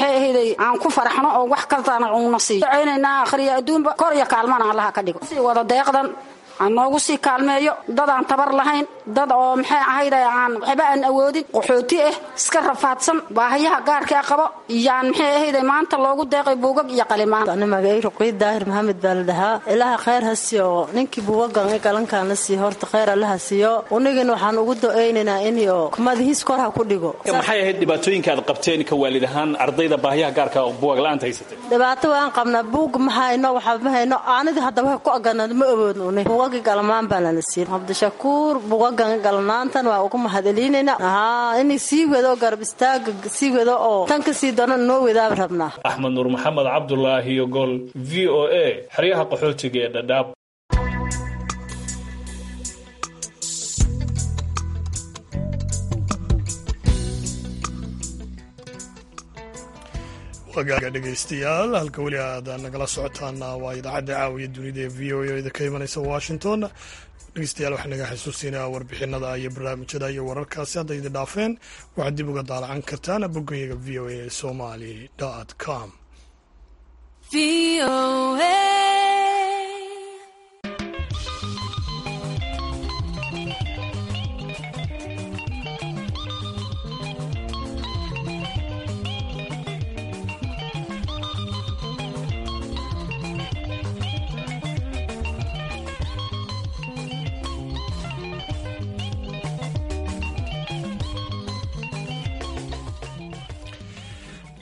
aan ku faraxno oo wax kaltaana uu nasiiyo ceenaynaa akhriya adduunba kor iyo kaalmana Allah ka dhigo si wada deeqdan noogu sii kaalmeeyo dad aan tabar lahayn dad oo maxay ahayd aan waxba aan awoodin qaxooti iska rafaadsan baahiyaha gaarka qabo iyaan maxay ahayd maanta loogu deeqay buugag iyo qalimaan ana magayro Qoyd Daahir Maxamed Baldaha ilaaha khayr hasiyo ninkii buugagan galankaana si horta khayr Allah hasiyo unigana waxaan ugu duceynaynaa inuu kumadiis kor ha ku dhigo maxay ahayd dhibaatooyinka aad qabteen ka waalidahan ardayda baahiyaha gaarka buug la'aanta haysatay dhibaato waan qabnaa buug ma hayno waxa ma hayno aanada hadaba ku aganad ma awoodno buugag galmaan baan la siin Cabdishakuur buugagan galnaantan waa ugu mahadcelinayna inay sii wado garab istaag sii wado oo tan ka sii doona noo wadaab rabnaa Axmed Nuur Maxamed Cabdullaahi Gol VOA xeryaha qaxootiga ee Dadaab wagaaga dhegaystayaal halka weli aad nagala socotaana waa idaacadda caawiya dunida ee VOA da ka imanaysa Washington dhegaystayaal waxaan naga xasuusinaa warbixinada iyo barnaamijyada iyo wararkaasi hadday idin dhaafeen waxaad dib uga daalacan kartaan boggayaga voasomali.com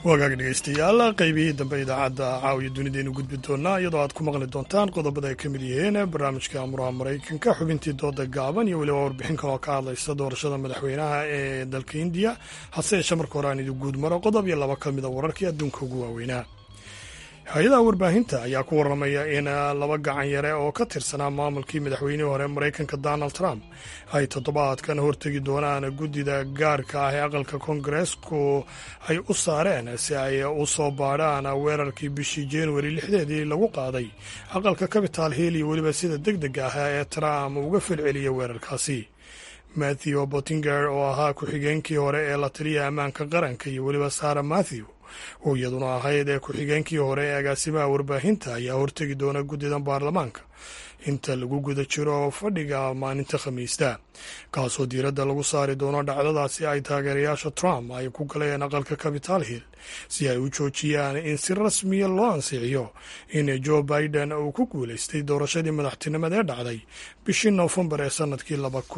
wagaag dhegeystayaal qaybihii dambe idaacadda caawiya dunidaynu gudbi doonaa iyadoo aad ku maqli doontaan qodobada ay ka mid yihiin barnaamijka amuraha maraykanka xubintii dooda gaaban iyo weliba warbixin kaloo ka hadlaysa doorashada madaxweynaha ee dalka indiya hase yeeshee marka hore aan idin guud maro qodob iyo laba ka mida wararkii adduunka ugu waaweynaa hay-adaha warbaahinta ayaa ku warramaya in laba gacan yare oo ka tirsanaa maamulkii madaxweynihii hore maraykanka donald trump ay toddobaadkan hortegi doonaan guddida gaarka ah ee aqalka koongareesku ay u saareen si ay u soo baadhaan weerarkii bishii januari 6 lagu qaaday aqalka capital hill iyo weliba sida deg deg ah ee trump uga falceliyay weerarkaasi. matthew bottinger oo ahaa ku-xigeenkii hore ee la taliya ammaanka qaranka iyo weliba sara matthew oo iyaduna ahayd ee ku-xigeenkii hore ee agaasimaha warbaahinta ayaa hortegi doona guddidan baarlamaanka inta lagu guda jiro fadhiga maalinta khamiista kaasoo diiradda lagu saari doono dhacdadaasi ay taageerayaasha Trump ay ku galeen aqalka Capitol Hill si ay u joojiyaan in si rasmiya loo ansixiyo in Joe Biden uu ku guulaystay doorashadii madaxtinimada ee dhacday bishii Noofembar ee sanadkii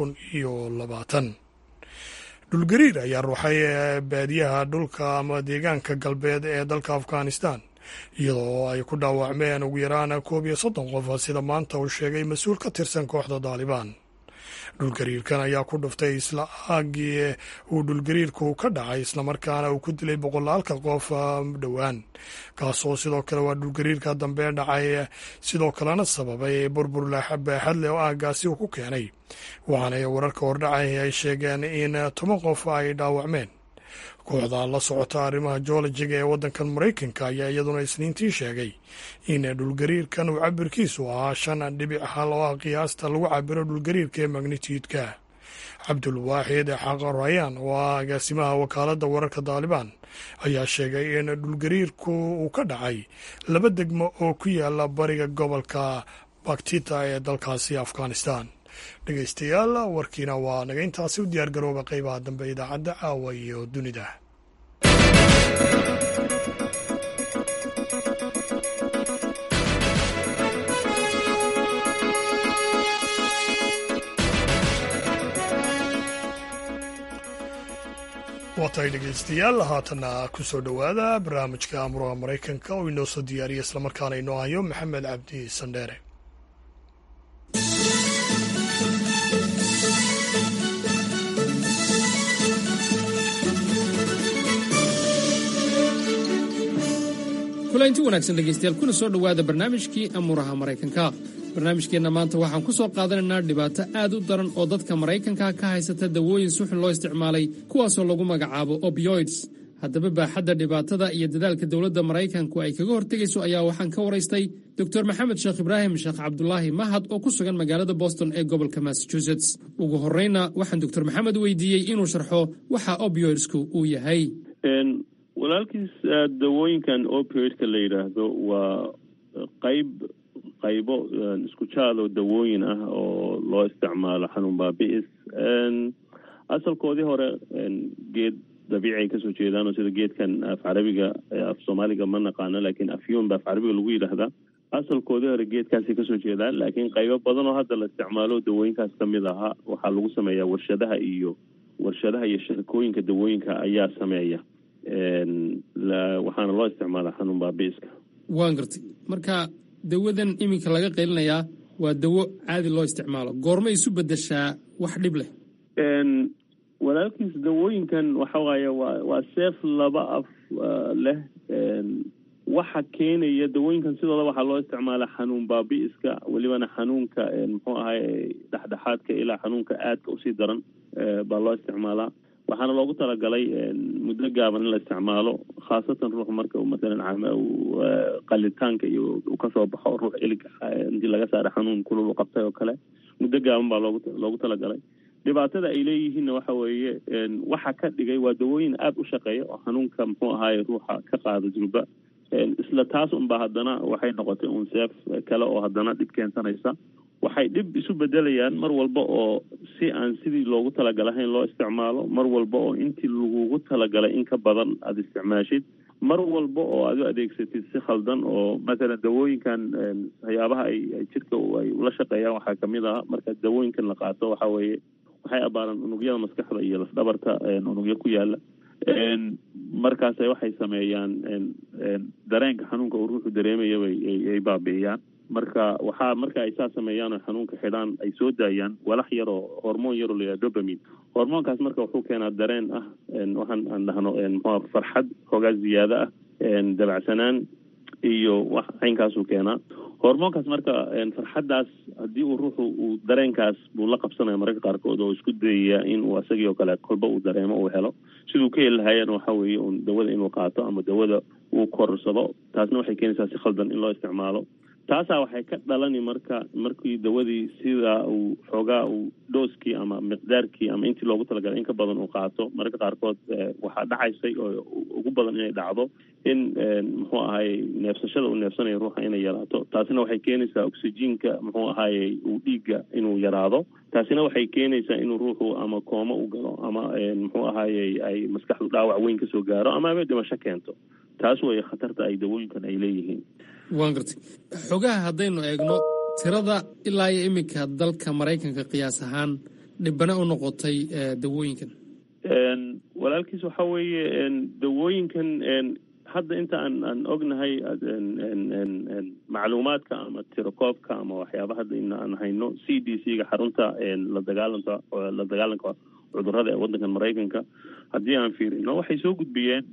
2020. dhulgariir ayaa ruuxay baadiyaha dhulka ama deegaanka galbeed ee dalka Afghanistan iyadoo ay ku dhaawacmeen ugu yaraan 31 qof sida maanta uu sheegay mas-uul ka tirsan kooxda Taliban. dhulgariirkan ayaa ku dhuftay isla aagii uu dhulgariirku ka dhacay islamarkaana uu ku dilay boqolaalka qof dhowaan kaasoo sidoo kale waa dhulgariirka dambe dhacay sidoo kalena sababay burbur baaxad leh oo aaggaasi uu ku keenay waxaana wararka hordhacay ay sheegeen in 10 qof ay dhaawacmeen. kooxda la socota arrimaha joolojiga ee waddankan Maraykanka ayaa iyaduna isniintii sheegay in dhulgariirkan uu cabirkiisu ahaa 5.1 oo ah qiyaasta lagu cabiro dhulgariirka ee magnitude-ka. cabdulwaaxid xaqarayaan oo ah agaasimaha wakaaladda wararka Taliban ayaa sheegay in dhulgariirku uu ka dhacay 2 degmo oo ku yaala bariga gobolka Baktita ee dalkaasi Afghanistan. dhegeystayaal warkiina waa naga intaasi u diyaar garooba qaybaha dambe idaacadda caawa iyo dunida. waatahay dhegeystayaal haatana ku soo dhowaada barnaamijka amuraha maraykanka oo inoo soo diyaariya islamarkaana inoo hayo maxamed cabdi sandheere. kulanti wanaagsan dhegaystayaal kuna soo dhowaada barnaamijkii amuuraha maraykanka. barnaamijkeenna maanta waxaan ku soo qaadanaynaa dhibaato aad u daran oo dadka maraykanka ka haysata dawooyin si xun loo isticmaalay kuwaasoo lagu magacaabo opioids. haddaba baaxadda dhibaatada iyo dadaalka dowladda maraykanku ay kaga hortegayso ayaa waxaan ka waraystay dr maxamed sheekh ibraahim sheekh cabdulaahi mahad oo ku sugan magaalada boston ee gobolka massachusetts. ugu horreyna waxaan dr maxamed weydiiyey inuu sharxo waxa opioidsku uu yahay. walaalkiis dawooyinkan opioidka la yidhaahdo waa qaybo isku jaado dawooyin ah oo loo isticmaalo xanuun baabi'is. asalkoodii hore geed dabiici ay kasoo jeedaan oo sida geedkan af carabiga af soomaaliga ma naqaano laakiin afyuun ba af carabiga lagu yidhaahdaa. asalkoodii hore geedkaasay kasoo jeedaan laakiin qaybo badan oo hadda la isticmaalo dawooyinkaas ka mid ahaa waxaa lagu sameeyaa warshadaha iyo shirkooyinka dawooyinka ayaa sameeya waxaana loo isticmaalaa xanuun baabi'iska. waan gartay. marka dawadan iminka laga qaylinayaa waa dawo caadi loo isticmaalo, goorma isu bedeshaa wax dhib leh? walaalkiis dawooyinkan waxa waaye waa seef laba af leh. waxa keenaya dawooyinkan sidooda waxaa loo isticmaalaa xanuun baabi'iska, welibana xanuunka muxuu ahay dhexdhexaadka ilaa xanuunka aadka usii daran baa loo isticmaalaa. waxaana loogu talagalay muddo gaaban in la isticmaalo, khaasatan ruux marka uu maalan qalitaanka iyo uu kasoo baxo ruux ilig intii laga saara xanuun kulul u qabtay oo kale muddo gaaban baa loogu talagalay. dhibaatada ay leeyihiinna waxa weeye waxa ka dhigay waa dawooyin aada u shaqeeya oo xanuunka muxuu ahaay ruuxa ka qaada julba. isla taas unba haddana waxay noqotay un seef kale oo haddana dhib keensanaysa. waxay dhib isu bedelayaan mar walba oo si aan sidii loogu talagalahayn loo isticmaalo, mar walba oo intii lagugu talagalay in ka badan aada isticmaashid, mar walba oo aad u adeegsatid si khaldan. oo maalan dawooyinkan waxyaabaha ay jidhka ay ula shaqeeyaan waxaa kamid ah marka dawooyinkan la qaato waxa weeye waxay abaaraan unugyada maskaxda iyo lafdhabarta unugyo ku yaala. markaasay waxay sameeyaan dareenka xanuunka uu ruuxu dareemayaba ay baabi'iyaan marka ay saa sameeyaan oo xanuunka xidhaan ay soo daayaan walax yaroo hormoon yaroo la yidhaha dopamine hormoonkaas marka wuxuu keenaa dareen ah waxaan aan dhahno muxuu farxad xoogaa ziyaado ah dabacsanaan iyo wax caynkaasuu keenaa hormoonkaas marka farxaddaas haddii uu ruuxu uu dareenkaas buu la qabsanaya mararka qaarkood oo isku dayaya in uu asagii oo kale kolba uu dareemo uu helo siduu ka heli lahaayeen waxa weeye un dawada inuu qaato ama dawada uu korsado taasna waxay keenaysaa si khaldan in loo isticmaalo taasaa waxay ka dhalani markii dawadii sida uu xoogaa uu dhooskii ama miqdaarkii ama intii loogu talagalay in ka badan uu qaato mararka qaarkood waxaa dhacaysay oo ugu badan inay dhacdo in muxuu ahaayey neefsashada uu neefsanayo ruuxa inay yaraato taasina waxay keenaysaa oxygenka muxuu ahaayey uu dhiigga inuu yaraado taasina waxay keenaysaa inuu ruuxu ama koomo u galo ama muxuu ahaayey ay maskaxdu dhaawac weyn kasoo gaaro ama aba dhimasho keento taas way khatarta ay dawooyinkan ay leeyihiin waan gartay xogaha haddaynu eegno tirada ilaa iyo iminka dalka maraykanka qiyaas ahaan dhibana u noqotay dawooyinkan walaalkiis waxa weeye dawooyinkan hadda inta aan ognahay macluumaadka ama tirakoobka ama waxyaaba hadda in aan hayno CDC-ga xarunta la dagaalanka cudurrada ee waddankan maraykanka haddii aan fiirino waxay soo gudbiyeen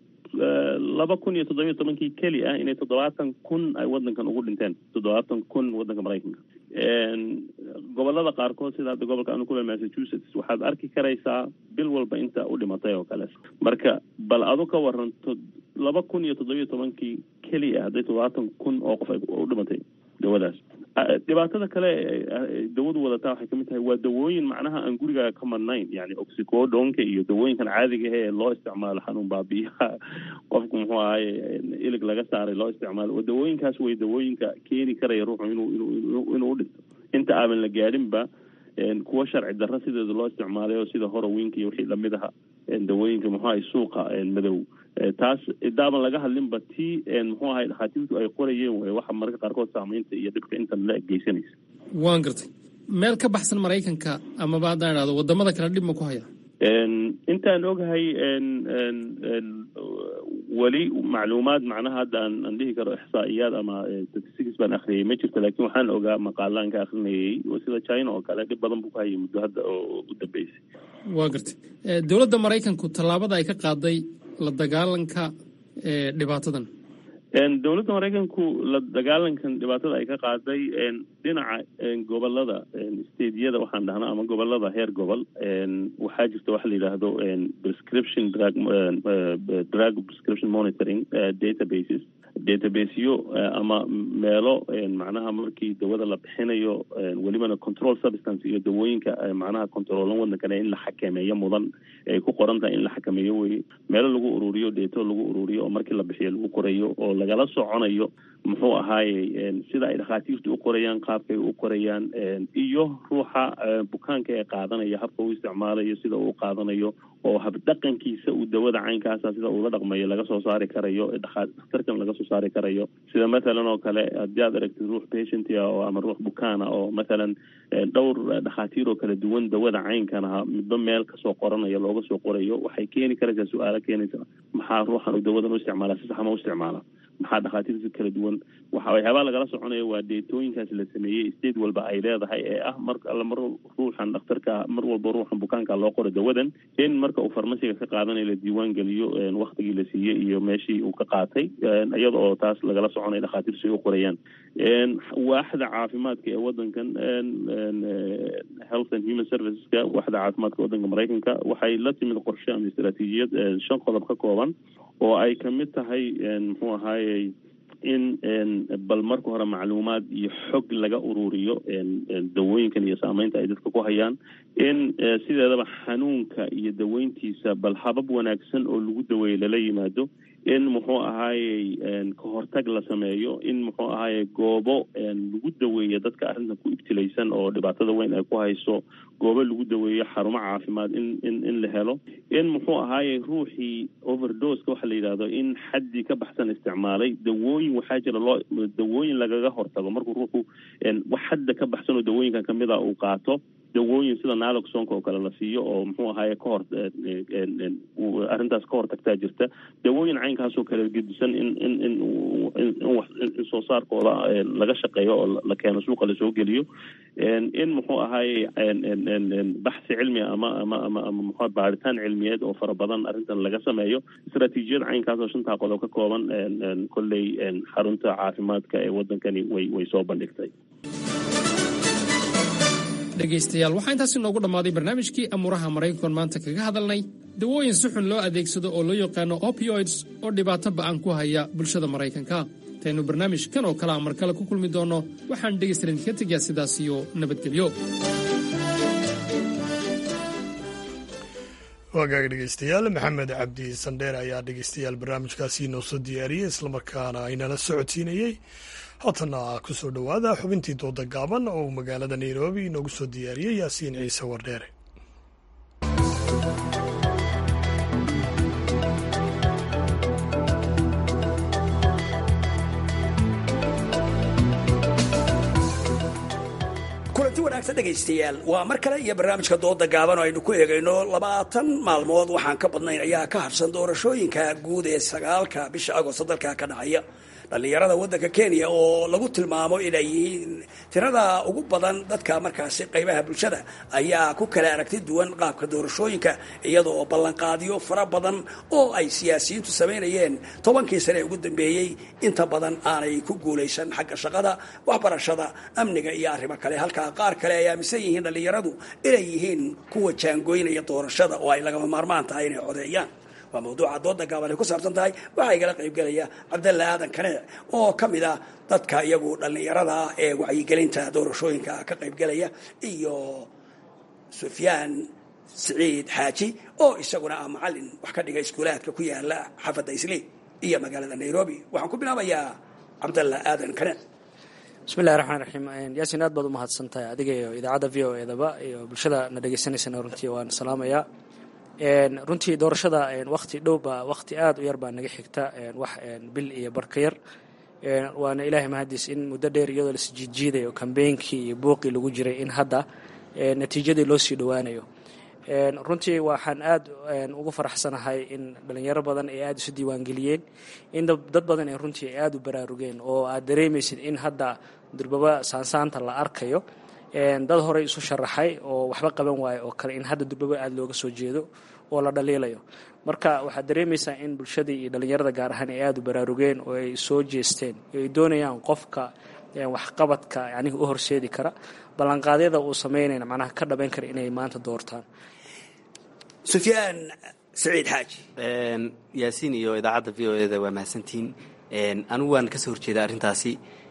2017 keli ah inay 70,000 ay waddankan ugu dhinteen 70,000 waddanka maraykanka gobolada qaarkood sida hadda gobolka anu kule Massachusetts waxaad arki karaysaa bil walba inta u dhimatay oo kale marka bal adu ka waranto 2017 keli ah hadday 70,000 oo qof ay u dhimatay dawadaas dhibaatada kale dawadu wadataa waxay kamid tahay waa dawooyin macnaha aan guriga ka marnayn yani oxycodonka iyo dawooyinkan caadiga ee loo isticmaalo xanuun baabiyaha qofku muxuu ahaye ilig laga saaray loo isticmaalo dawooyinkaas way dawooyinka keeni karaya ruuxu inuu u dhinto inta aadan la gaadhinba kuwa sharci darro sideeda loo isticmaalay oo sida horowinka iyo wixii lamid aha dawooyinka muxuu ahay suuqa madow taas idaaban laga hadlinba tii muxuu ahay dhakhaatiirtu ay qorayeen way waxa mararka qaarkood saamaynta iyo dhibka intan la geysanaysa waan gartay meel ka baxsan maraykanka amaba haddaan idhahdo wadamada kale dhib ma ku haya intaan ogahay weli macluumaad macnaha hadda aan dhihi karo ixsaa'iyaad ama statistics baan akhriyay ma jirto laakiin waxaan ogaa maqaalaan ka akhrinayay sida China oo kale dhib badan buu ku hayay muddo hadda oo u dambeysay waa gartay dowladda maraykanku tallaabada ay ka qaaday la dagaalanka dhibaatadan dowladda maraykanku la dagaalankan dhibaatada ay ka qaaday dhinaca gobolada stediyada waxaan dhahnaa ama gobolada heer gobol waxaa jirta waxa la yidhaahdo prescription drug prescription monitoring databaseyo ama meelo macnaha markii dawada la bixinayo welibana control substance iyo dawooyinka macnaha controlan waddankana in la xakameeyo mudan ay ku qoran tahay in la xakameeyo weye meelo lagu ururiyo deeto lagu ururiyo oo markii la bixiyo lagu qorayo oo lagala soconayo muxuu ahaayey sida ay dhakhaatiirtu u qorayaan qaabkay u qorayaan iyo ruuxa bukaanka ee qaadanaya habka uu isticmaalayo sida uu qaadanayo oo habdhaqankiisa uu dawada caynkaasa sida uu la dhaqmayo laga soo saari karayo dhakhtarkan laga soo saari karayo sida mathalan oo kale haddii aad aragtid ruux patient oo ama ruux bukaana oo mathalan dhowr dhakhaatiir oo kala duwan dawada caynkan aha midba meel kasoo qoranayo looga soo qorayo waxay keeni karaysaa su-aalo keenaysa maxaa ruuxan uu dawadan u isticmaala si sax ma u isticmaala maxaa dhakhaatiirta kala duwan waxyaabaa lagala soconayo waa deetooyinkaas la sameeyey state walba ay leedahay ee ah mar ruuxan dhakhtarka mar walba ruuxan bukaanka loo qoro dawadan in marka uu farmasiga ka qaadanayo la diiwaan geliyo waktigii la siiyey iyo meeshii uu ka qaatay iyada oo taas lagala soconayo dhakhaatiirtu ay u qorayaan waaxda caafimaadka ee wadankan health and human serviceska waaxda caafimaadka wadanka maraykanka waxay la timid qorshe ama istaraatiijiyad 5 qodob ka kooban oo ay kamid tahay muxuu ahaayey in bal marka hore macluumaad iyo xog laga ururiyo dawooyinkan iyo saamaynta ay dadka ku hayaan in sideedaba xanuunka iyo daweyntiisa bal habab wanaagsan oo lagu daweeyo lala yimaado in muxuu ahaayey ka hortag la sameeyo in muxuu ahaayey goobo lagu daweeyo dadka arrintan ku ibtilaysan oo dhibaatada weyn ay ku hayso goobo lagu daweeyo xarumo caafimaad in la helo in muxuu ahaayey ruuxii overdoseka waxa la yidhaahdo in xaddii ka baxsan isticmaalay dawooyin waxaa jira dawooyin lagaga hortago markuu ruuxu wax xadda ka baxsan oo dawooyinkan kamid a uu qaato dawooyin sida naloxonka oo kale la siiyo oo muxuu ahaye kahor arrintaas ka hor tagtaa jirta dawooyin caynkaasoo kale gedisan in soo saarkooda laga shaqeeyo oo la keeno suuqa lasoo geliyo in muxuu ahaye baxsi cilmi ama muxuu baaritaan cilmiyeed oo fara badan arrintan laga sameeyo istaraatiijiyad caynkaasoo 5 qodob ka kooban kolley xarunta caafimaadka ee wadankani way soo bandhigtay. dhegaystayaal waxaa intaasi noogu dhammaaday barnaamijkii amuuraha maraykankan maanta kaga hadalnay dawooyin si xun loo adeegsado oo loo yaqaano opioids oo dhibaato ba'an ku haya bulshada maraykanka intaynu barnaamijkan oo kalea mar kale ku kulmi doonno waxaan dhegaystayaal idinka tegayaa sidaas iyo nabadgelyo. waagaag dhegaystayaal maxamed cabdi sandheer ayaa dhegaystayaal barnaamijkaasi inoo soo diyaariyey islamarkaana aynala socodsiinayey. haatana ku soo dhowaada xubintii dooda gaaban oo uu magaalada nairobi inoogu soo diyaariyey yaasiin ciise wardheere. kulanti wanaagsan dhegaystayaal waa mar kale iyo barnaamijka dooda gaaban oo aynu ku eegayno 20 maalmood waxaan ka badnayn ayaa ka harsan doorashooyinka guud ee 9 bisha Agoosto dalka ka dhacaya. dhalinyarada waddanka Kenya oo lagu tilmaamo inay yihiin tirada ugu badan dadka markaasi qaybaha bulshada ayaa ku kala aragti duwan qaabka doorashooyinka iyadoo ballanqaadyo fara badan oo ay siyaasiyiintu sameynayeen 10kii sano ugu dambeeyay inta badan aanay ku guuleysan xagga shaqada waxbarashada amniga iyo arrimo kale halka qaar kale ay aaminsan yihiin dhalinyaradu inay yihiin kuwa jaangooynaya doorashada oo ay lagama maarmaan tahay inay codeeyaan. waa mawduuca dooda gaaban ay ku saabsan tahay waxaa igala qaybgelaya cabdalle aadan kanec oo ka mid ah dadka iyagu dhallinyarada ee wacyigelinta doorashooyinka ka qaybgelaya iyo sufyaan siciid xaaji oo isaguna ah macallin wax ka dhiga iskuulaadka ku yaala xaafadda islii iyo magaalada nairobi. waxaan ku bilaabayaa cabdalle aadan kanec. bismillahi raxmaan raxiim yaasiin aad baad u mahadsantahay adiga iyo idaacadda v o edaba iyo bulshada na dhegaysanaysana runtii waan salaamayaa. runtii doorashada waqti dhowba waqti aad u yar baa naga xigta wax bil iyo barka yar waana ilaahay mahadiis in muddo dheer iyadoo la isjiijiidayo kambeynkii iyo buuqii lagu jiray in hadda natiijadii loo sii dhowaanayo. runtii waxaan aad ugu faraxsanahay in dhalinyaro badan ay aad isu diiwaangeliyeen in dad badan ay runtii aad u baraarugeen oo aad dareemaysid in hadda durbaba saansaanta la arkayo dad horey isu sharaxay oo waxba qaban waayo oo kale in hadda durbaba aad looga soo jeedo oo la dhaliilayo. marka waxaad dareemaysaa in bulshadii iyo dhalinyarada gaar ahaan ay aad u baraarugeen oo ay soo jeesteen oo ay doonayaan qofka waxqabadka yacnihi u horseedi kara ballanqaadyada uu samaynayna macnaha ka dhabayn kara inay maanta doortaan. sufyaan siciid xaaji. yaasiin iyo idaacadda v o eda waa mahadsantihiin. anigu waan kasoo horjeeda arrintaasi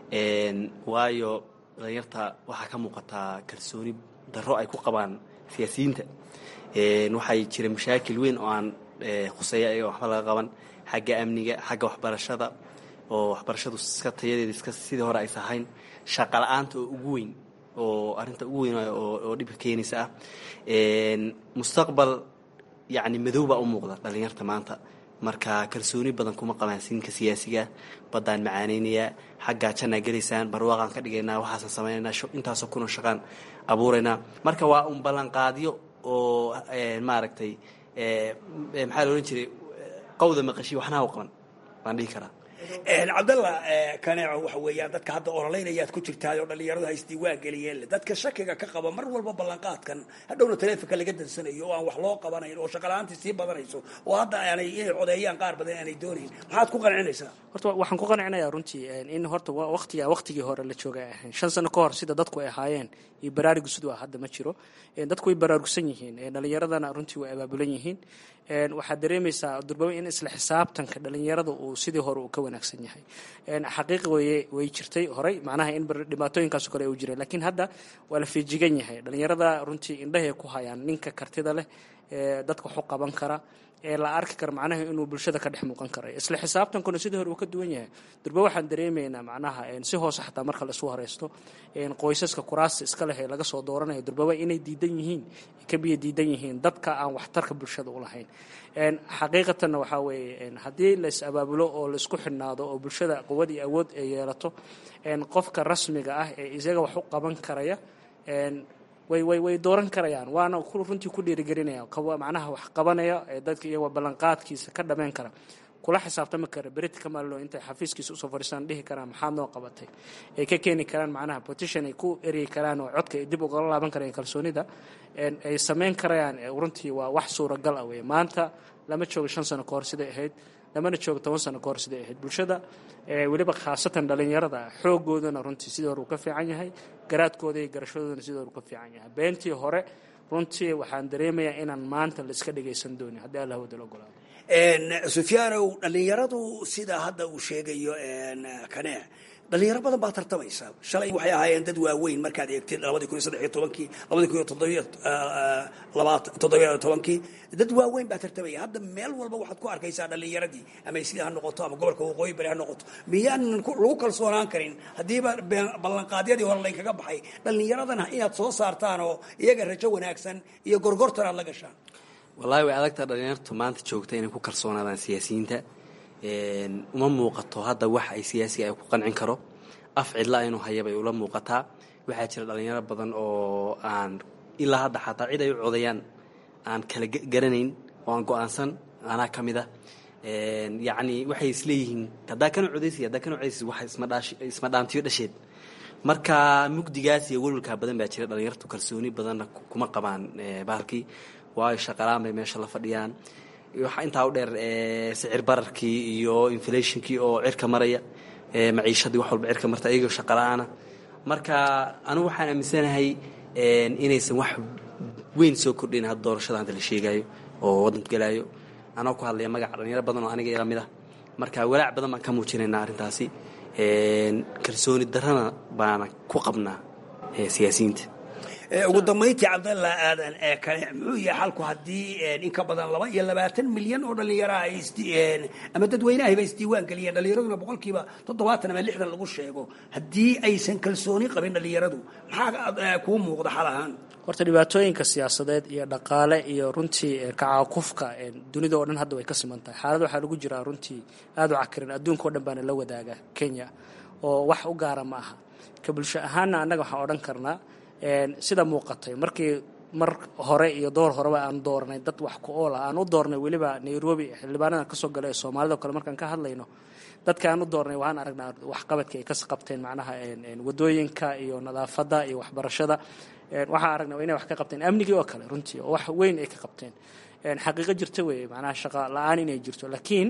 waayo dhalinyarta waxaa ka muuqataa kalsooni darro ay ku qabaan siyaasiyiinta. waxay jira mashaakil weyn oo aan khuseeya ayaga waxba laga qaban xagga amniga xagga waxbarashada oo waxbarashadu iska tayadeeda iska sidii hore aysa ahayn shaqa la-aanta oo ugu weyn oo arrinta ugu weyn oo dhibka keenaysa ah. mustaqbal yacni madow baa u muuqda dhalinyarta maanta marka kalsooni badan kuma qabaan siinka siyaasiga baddaan macaanaynayaa xaggaa jannaa gelaysaan barwaaqaan ka dhigaynaa waxaasan samaynaynaa intaasoo kuna shaqaan abuuraynaa marka waa un ballanqaadyo oo maaragtay maxaa la odhan jiray qawda maqashii waxnaa u qaban baan dhihi karaa. cabdalla kaneeco waxa weeyaan dadka hadda ololaynayaad ku jirtaay oo dhalinyaradu hay isdiiwaan geliyeen dadka shakiga ka qaba mar walba ballanqaadkan hadhowna taleefonka laga dansanayo oo aan wax loo qabanayn oo shaqala-aantii sii badanayso oo hadda aanay inay codeeyaan qaar badan aanay doonayn maxaad ku qancinaysaa? horta waxaan ku qancinayaa runtii in horta waqtigii hore la joogay ahayn 5 sano ka hor sida dadku ay ahaayeen iyo baraarugu siduu ah hadda ma jiro. dadku way baraarugsan yihiin dhalinyaradana runtii way abaabulan yihiin. waxaad dareemaysaa durbaba in isla xisaabtanka dhalinyarada uu sidii hore uu ka wanaagsan yahay. xaqiiqi way jirtay horey macnaha in dhibaatooyinkaas kale uu jiray laakiin hadda waa la feejigan yahay. dhalinyarada runtii indhahay ku hayaan ninka kartida leh dadka wax u qaban kara la arki kara macnaha inuu bulshada ka dhex muuqan karayo. isla xisaabtankuna sidii hore uu ka duwan yahay. durba waxaan dareemaynaa macnaha si hoose xataa marka la isu horeysto qoysaska kuraasta iska leh laga soo dooranayo durbaba inay diidan yihiin ka biyo diidan yihiin dadka aan waxtarka bulshada u lahayn. xaqiiqatanna waxaa weeye haddii la is abaabulo oo la isku xidhnaado oo bulshada quwad iyo awood ay yeelato qofka rasmiga ah ee isaga wax u qaban karaya way dooran karayaan, waana runtii ku dhiirigelinaya macnaha wax qabanaya ee dadka iyagoo ballanqaadkiisa ka dhammayn kara, kula xisaabtami kara berita ka maallo intay xafiiskiisa usoo fadhiistaan dhihi karaan maxaad noo qabatay, ay ka keeni karaan macnaha petition ay ku eryi karaan oo codka ay dib ugala laaban karayaan kalsoonida ay samayn karayaan. Runtii waa wax suuragal ah wey. Maanta lama joogo 5 sano kahor siday ahayd, lamana joogo 10 sano kahor siday ahayd. Bulshada weliba khaasatan dhalinyarada xoogoodana runtii sidii hore uu ka fiican yahay, garaadkooda iyo garashadoodana sidii hore uu ka fiican yahay. Beentii hore runtii waxaan dareemayaa inaan maanta la iska dhagaysan doonin haddii Allah wada la ogolaado. Sufyaanow, dhalinyaradu sida hadda uu sheegayo Kanee, dhalinyaro badan baa tartamaysa. Shalay waxay ahaayeen dad waaweyn markaad eegtid 2013 2017 dad waaweyn baa tartamaya. Hadda meel walba waxaad ku arkaysaa dhalinyaradii ama sida ha noqoto ama gobolka waqooyi bari ha noqoto, miyaan lagu kalsoonaan karin haddiiba ballanqaadyadii hore laynkaga baxay dhalinyaradana inaad soo saartaan oo iyaga rajo wanaagsan iyo gorgortan aad la gashaan? wallaahi way adagtaa dhalinyartu maanta joogta inay ku kalsoonaadaan siyaasiyiinta. Uma muuqato hadda wax ay siyaasiga ay ku qancin karo, af cidla inuu hayabay ula muuqataa. waxaa jira dhalinyaro badan oo aan ilaa hadda xataa cid ay u codayaan aan kala garanayn oo aan go'aansan anaa ka mid ah. yacni waxay isleeyihiin haddaa kana codaysi haddaa kana codaysi wax isma dhaantiyo dhasheed. marka mugdigaas iyo welwelkaa badan baa jira. dhalinyartu kalsooni badanna kuma qabaan bahalkii, waayo shaqalaan bay meesha la fadhiyaan. waxaa intaa u dheer sicir bararkii iyo inflationkii oo cirka maraya, maciishadii wax walba cirka marta iyagoo shaqala'aana. marka anigu waxaan aaminsanahay inaysan wax weyn soo kordhayn hadda doorashada hadda la sheegayo oo waddanka galaayo. anoo ku hadlaya magaca dhalinyaro badan oo aniga ila mid ah. marka walaac badan baan ka muujinaynaa arrintaasi. kalsooni darrana baana ku qabnaa siyaasiyiinta. ugu dambayntii Cabdalla Aadan Kane, muxuu yahay xalku haddii in ka badan 22 milyan oo dhalinyaro ay ama dadweynaha ay isdiiwaan galiyeen, dhalinyaraduna 70% ama 60 lagu sheego, haddii aysan kalsooni qabin dhalinyaradu, maxaa kuu muuqda xal ahaan? horta dhibaatooyinka siyaasadeed iyo dhaqaale iyo runtii kacaakufka dunida oo dhan hadda way ka siman tahay. xaalad waxaa lagu jiraa runtii aad u cakirin, adduunka oo dhan baana la wadaaga Kenya oo wax u gaara ma aha. ka bulsho ahaanna annaga waxaan odhan karnaa sida muuqatay markii mar hore iyo door horeba aan dooranay dad wax ku ool ah. aan u doornay weliba Nairobi xildhibaanada ka soo galay Soomaalida kale markaan ka hadlayno, dadka aan u doornay waxaan aragnaa waxqabadka ay ka qabteen macnaha wadooyinka iyo nadaafadda iyo waxbarashada. waxaan aragnaa inay wax ka qabteen amnigii oo kale runtii oo wax weyn ay ka qabteen. xaqiiqo jirta weeye macnaha shaqo la'aan inay jirto, laakiin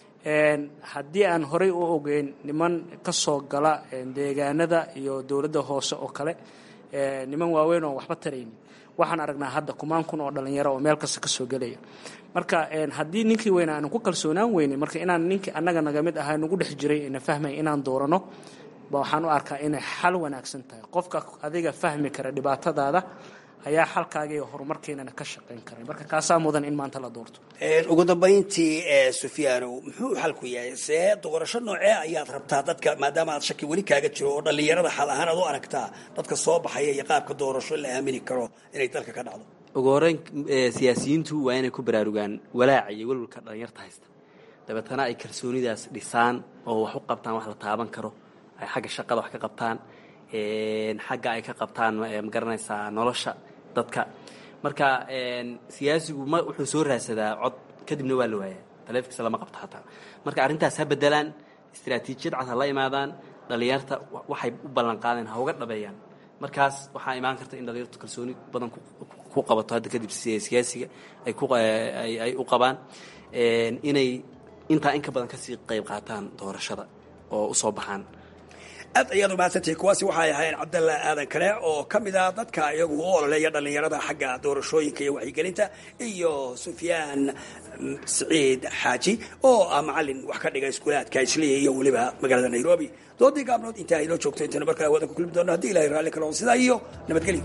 haddii aan horey u ogeyn niman ka soo gala deegaanada iyo dowladda hoose oo kale, niman waaweyn oo waxba taraynin, waxaan aragnaa hadda 10 kun oo dhalinyaro oo meel kasta ka soo galaya. marka haddii ninkii weyn aan ku kalsoonaan weynin, marka inaan ninkii annaga naga mid ahaa nagu dhex jiray ina fahmay inaan doorano, waxaan u arkaa inay xal wanaagsan tahay. qofka adiga fahmi kara dhibaatadaada ayaa xalkaaga iyo horumarkeenana ka shaqayn karay. marka kaasaa mudan in maanta la doorto. ugu dambayntii Sufyaanow, muxuu xalku yahay? see doorasho noocee ayaad rabtaa dadka, maadaama aad shaki weli kaaga jiro oo dhalinyarada xal ahaan aad u aragtaa dadka soo baxaya iyo qaabka doorasho la aamini karo inay dalka ka dhacdo? ugu horreyn siyaasiyiintu waa inay ku baraarugaan walaaca iyo welwelka dhalinyarta haysta, dabeetana ay kalsoonidaas dhisaan oo wax u qabtaan, wax la taaban karo. ay xagga shaqada wax ka qabtaan, xagga ay ka qabtaan magaranaysaa nolosha dadka. marka siyaasigu wuxuu soo raadsadaa cod, kadibna waa la waayaa, taleefankiisa lama qabto xataa. marka arrintaas ha bedelaan, istiraatiijiyad cad ha la imaadaan, dhalinyarta waxay u ballan qaadeen ha uga dhabeeyaan. markaas waxaa imaan karta in dhalinyartu kalsooni badan ku qabato hadda kadib siyaasiga ay u qabaan inay intaa in ka badan kasii qayb qaataan doorashada oo u soo baxaan. aad ayaad umahadsantihiin. kuwaasi waxay ahaayeen Cabdalla Aadan Kane oo ka mid ah dadka iyagu u ololeeya dhalinyarada xagga doorashooyinka iyo wacyigelinta, iyo Sufyaan Saciid Xaaji oo ah macallin wax ka dhiga iskuulaadka Islii iyo weliba magaalada Nairobi. doodii gaabnood intaa inoo joogto, intana markaa wada ku kulmi doona haddii Ilaahay raalli ka noqdo. sidaa iyo nabadgelyo.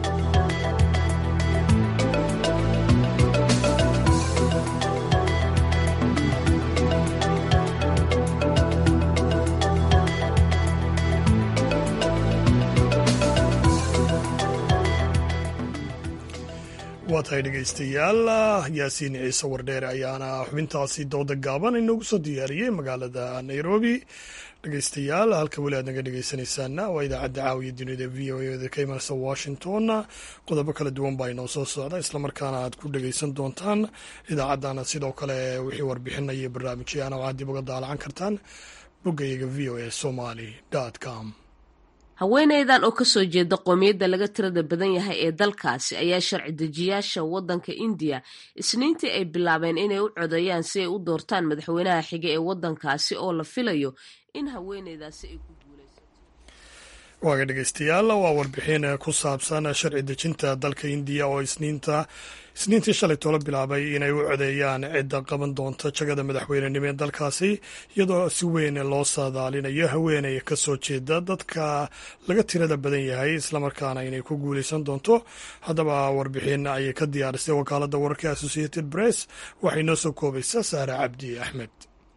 waa tahay dhegaystayaal, yaasiin ciise wardheere ayaana xubintaasi dooda gaaban inoogu soo diyaariyey magaalada Nairobi. dhegeystayaal halka weli aad naga dhegeysanaysaana waa idaacadda caawiya dunida v o a ka imanaysa washington. qodobo kala duwan baa inoo soo socda islamarkaana aad ku dhegeysan doontaan idaacaddana. sidoo kale wixii warbixinaya barnaamijyaana waxaad dib uga daalacan kartaan boggayaga v o a somali.com. haweeneydan oo kasoo jeeda qoomiyadda laga tirada badan yahay ee dalkaasi ayaa sharci dejiyaasha waddanka indiya isniintii ay bilaabeen inay u codeeyaan si ay u doortaan madaxweynaha xiga ee waddankaasi oo la filayo in haweeneydaasi ay ku guuleysato. waaga dhegeystayaal waa warbixin ku saabsan sharci dejinta dalka indiya oo isniintii shalay tolo bilaabay inay u codeeyaan cidda qaban doonta jagada madaxweynenimo ee dalkaasi, iyadoo si weyn loo saadaalinayo haweeney ka soo jeeda dadka laga tirada badan yahay islamarkaana inay ku guuleysan doonto. haddaba warbixin ayay ka diyaarisay wakaaladda wararka Associated Press. waxay noo soo koobaysaa Saare Cabdi Axmed.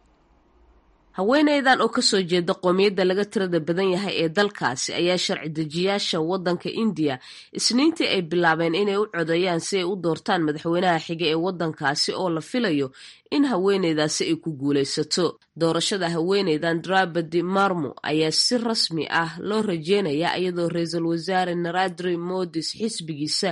haweeneydan oo kasoo jeeda qoomiyadda laga tirada badan yahay ee dalkaasi ayaa sharci dejiyaasha waddanka indiya isniintii ay bilaabeen inay u codeeyaan si ay u doortaan madaxweynaha xiga ee waddankaasi oo la filayo in haweeneydaasi ay ku guuleysato. doorashada haweeneydan Draupadi Murmu ayaa si rasmi ah loo rajeynayaa iyadoo ra-iisul wasaare Narendra Modi xisbigiisa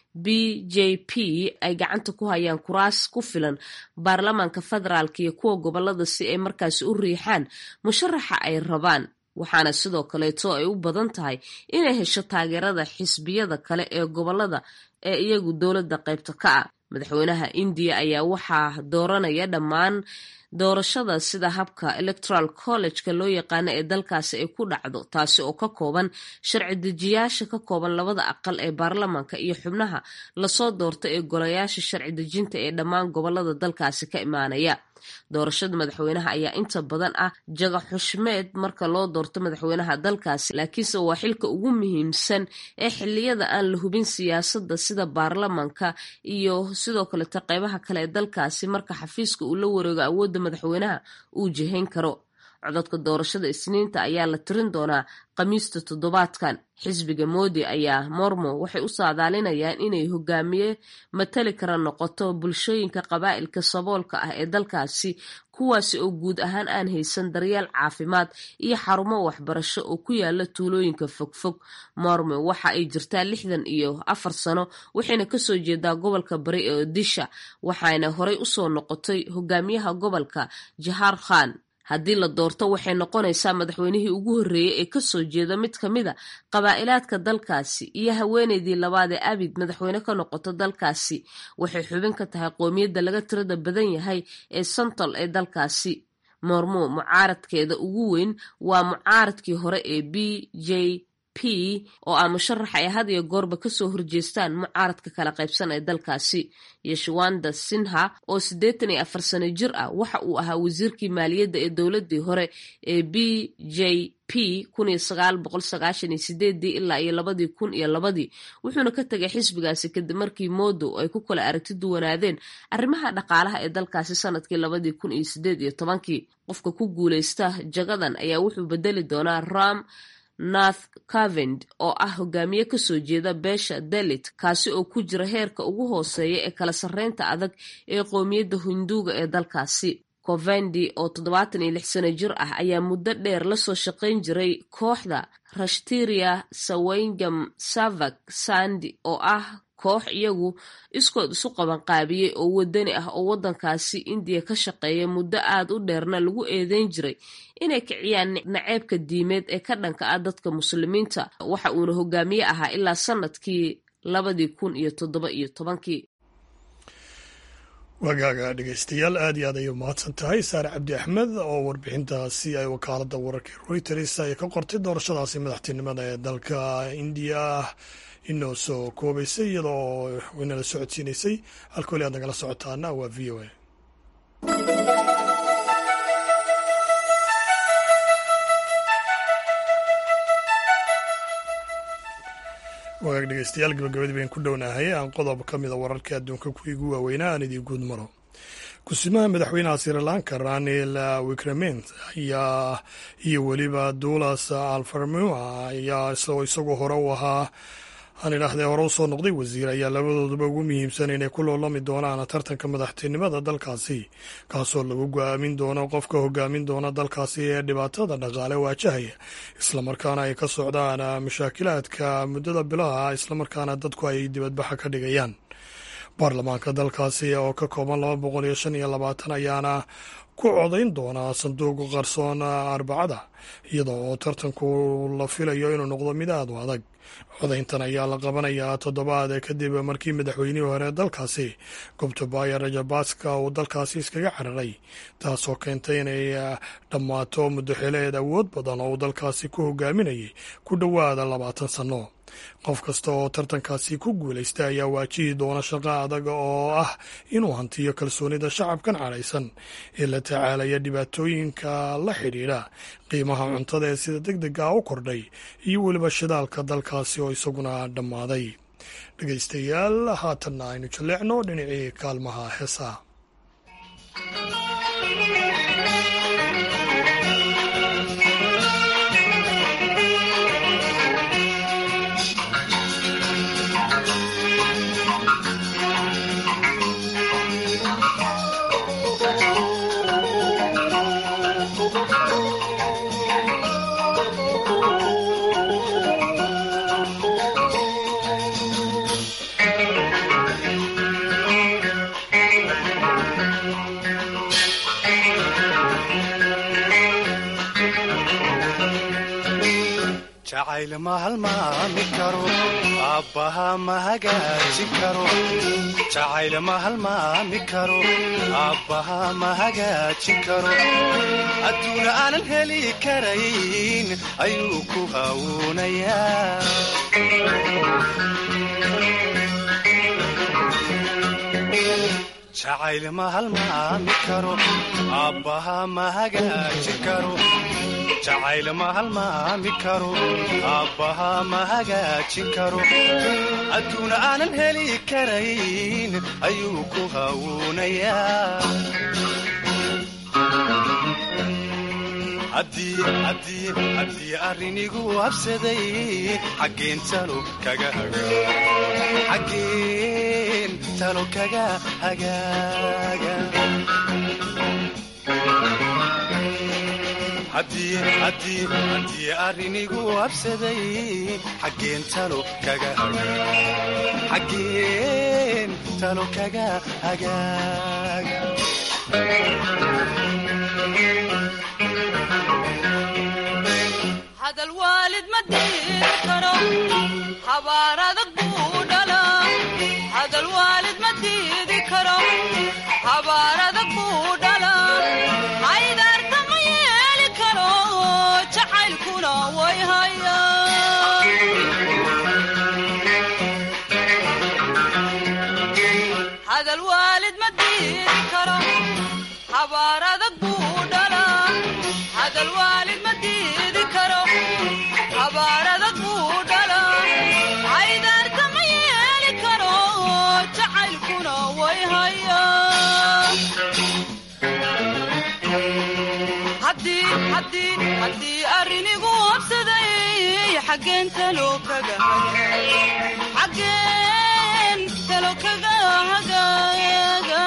BJP ay gacanta ku hayaan kuraas ku filan baarlamaanka federaalka iyo kuwa gobolada si ay markaasi u riixaan musharaxa ay rabaan, waxaana sidoo kaleeto ay u badan tahay inay hesho taageerada xisbiyada kale ee gobolada ee iyagu dowladda qaybta ka ah. madaxweynaha indiya ayaa waxaa dooranaya dhammaan doorashada sida habka electoral college-ka loo yaqaano ee dalkaasi ay ku dhacdo, taasi oo ka kooban sharci dejiyaasha ka kooban labada aqal ee baarlamaanka iyo xubnaha lasoo doorta ee golayaasha sharci dejinta ee dhammaan gobolada dalkaasi ka imaanaya. doorashada madaxweynaha ayaa inta badan ah jaga xushmeed marka loo doorto madaxweynaha dalkaasi, laakiinse waa xilka ugu muhiimsan ee xiliyada aan la hubin siyaasadda sida baarlamaanka iyo sidoo kaleta qeybaha kale ee dalkaasi marka xafiiska uu la wareego awoodda madaxweynaha uu jihayn karo. codadka doorashada isniinta ayaa la tirin doonaa khamiista toddobaadkan. xisbiga Modi ayaa Murmu waxay u saadaalinayaan inay hogaamiye matali kara noqoto bulshooyinka qabaa'ilka saboolka ah ee dalkaasi, kuwaasi oo guud ahaan aan haysan daryeel caafimaad iyo xarumo waxbarasho oo ku yaala tuulooyinka fogfog. Murmu waxa ay jirtaa 64 sano, waxayna kasoo jeedaa gobolka bari ee Odisha, waxayna horey usoo noqotay hogaamiyaha gobolka Jharkhand. haddii la doorto waxay noqonaysaa madaxweynihii ugu horreeyey ee kasoo jeeda mid ka mid a qabaa'ilaadka dalkaasi iyo haweeneydii labaad ee abid madaxweyne ka noqoto dalkaasi. waxay xubin ka tahay qoomiyadda laga tirada badan yahay ee Santal ee dalkaasi. Murmu mucaaradkeeda ugu weyn waa mucaaradkii hore ee BJP oo ah musharaxa ay had iyo goorba kasoo horjeestaan mucaaradka kala qaybsan ee dalkaasi. Yashwanta Sinha oo 84 sano jir ah waxa uu ahaa wasiirkii maaliyadda ee dowladii hore ee BJP 1998 ilaa iyo 2002, wuxuuna ka tagay xisbigaasi kadib markii Modi ay ku kala aragti duwanaadeen arrimaha dhaqaalaha ee dalkaasi sanadkii 2018. qofka ku guuleysta jagadan ayaa wuxuu bedeli doonaa Ram Nath Kovind oo ah hogaamiye kasoo jeeda beesha Dalit, kaasi oo ku jira heerka ugu hooseeya ee kala sarreynta adag ee qoomiyadda Hinduuga ee dalkaasi. Kovendi oo 76 sano jir ah ayaa muddo dheer lasoo shaqayn jiray kooxda Rashtriya Swayam Savak Sangh oo ah koox iyagu iskood isu qabanqaabiyey oo wadani ah oo waddankaasi Indiya ka shaqeeya muddo aad u dheerna lagu eedeyn jiray inay kiciyaan naceebka diimeed ee ka dhanka ah dadka muslimiinta. waxa uuna hogaamiye ahaa ilaa sanadkii 2017. wagaaga dhegeystayaal aad iyo aad ayay umahadsan tahay Saare Cabdi Axmed oo warbixintaasi ay wakaaladda wararka Reuters ay ka qortay doorashadaasi madaxtinimada ee dalka Indiya inoo soo koobaysay iyadoo inala socodsiinaysay. halka weli aad nagala socotaana waa v o a. wagaag dhegeystayaal gabagabadii bayn ku dhownahay aan qodob ka mida wararka adduunka kuwii ugu waaweynaa aan idin guud maro. kusimaha madaxweynaha Sri Lanka Ranil Wickremesinghe iyo weliba Dulas Alfurmanua ayaa isagoo hore u ahaa aan idhaahdee hore usoo noqday wasiir ayaa labadooduba ugu muhiimsan inay ku loolami doonaan tartanka madaxtinimada dalkaasi kaasoo lagu go-aamin doono qofka hogaamin doona dalkaasi ee dhibaatada dhaqaale waajahaya islamarkaana ay ka socdaan mashaakilaadka muddada bilaha islamarkaana dadku ay dibadbaxa ka dhigayaan. baarlamaanka dalkaasi oo ka kooban 225 ayaana ku codayn doonaa sanduuqa qarsoon Arbacada iyada oo tartanku la filayo inuu noqdo mid aad u adag. codayntan ayaa la qabanayaa toddobaad kadib markii madaxweynihii hore dalkaasi Gotabaya Rajapaksa uu dalkaasi iskaga cararay, taasoo keentay inay dhammaato muddo xileed awood badan oo uu dalkaasi ku hogaaminayay ku dhowaada 20 sano. qof kasta oo tartankaasi ku guulaysta ayaa waajihi doona shaqo adag oo ah inuu hantiyo kalsoonida shacabkan cadhaysan ee la tacaalaya dhibaatooyinka la xidhiidha qiimaha cuntada ee sida degdega u kordhay iyo weliba shidaalka dalkaasi oo isaguna dhammaaday. dhegaystayaal, haatanna aynu jaleecno dhinacii kaalmaha heesaha. jacayl ma halmaami karo aabbaha ma hagaajin karo jacayl ma halmaami karo aabbaha ma hagaajin karo adduun aanan heli karayn ayuu ku hawuunayaa jacayl ma halmaami karo aabbaha ma hagaajin karo jacayl ma halmaami karo aabbaha ma hagaajin karo adduun aanan heli karayn ayuu ku hawuunayaa haddii arrinigu habsaday xaggeen talo kaga hagaaga haddii arrinigu habsaday xaggeen talo kaga hagaaga hadal waalid ma diiri karo habaar adag buu dhalaa hadal waalid ma diidi karo habaar adag buu dhalaa aydaarta ma yeeli karo jacaylkuna way hayaa hadal waalid ma diidi karo habaar adag buu dhalaa hadal waalid ma diidi karo habaar adag buu dhalaa aydaarta ma yeeli karo jacaylkuna way hayaa haddii arrinigu habsaday xaggeen talo kaga hagaaga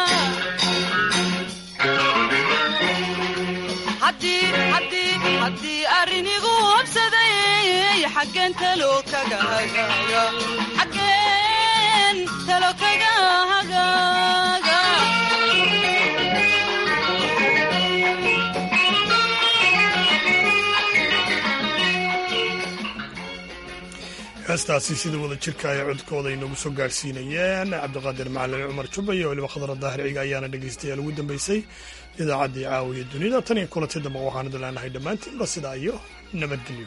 haddii arrinigu habsaday xaggeen talo kaga hagaaga heestaasi sida wada jirka ay codkooda inagu soo gaadhsiinayeen cabdiqaadir macalin cumar jubba iyo weliba khadra daahir ciga ayaana dhegaystayaal ugu dambaysay idaacaddii caawiya dunida tan iyo kulanti dambe waxaanu dileenahay dhammaantiinba sidaa iyo nabadgelyo.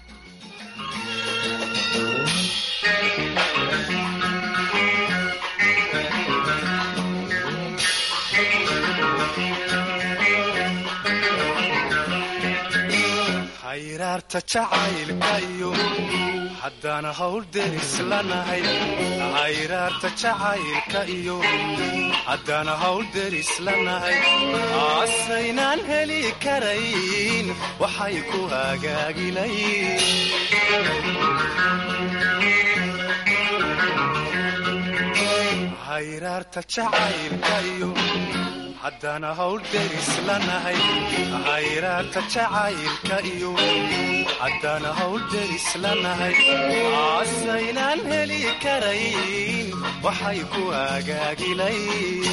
hayraarta jacaylka iyo haddana hawl deris lanahay hayraarta jacaylka iyo haddana hawl deris lanahay aasaynaan heli karayn waxay ku hagaagilayn hayraarta jacaylka iyo haddana hawl derislanahay hayraarta jacaylka iyo haddana hawl derislanahay asaynaan heli karayn waxay ku agaagilayn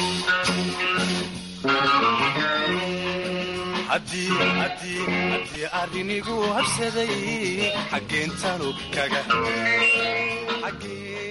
haddii arrinigu habsaday xaggeen tanub kaga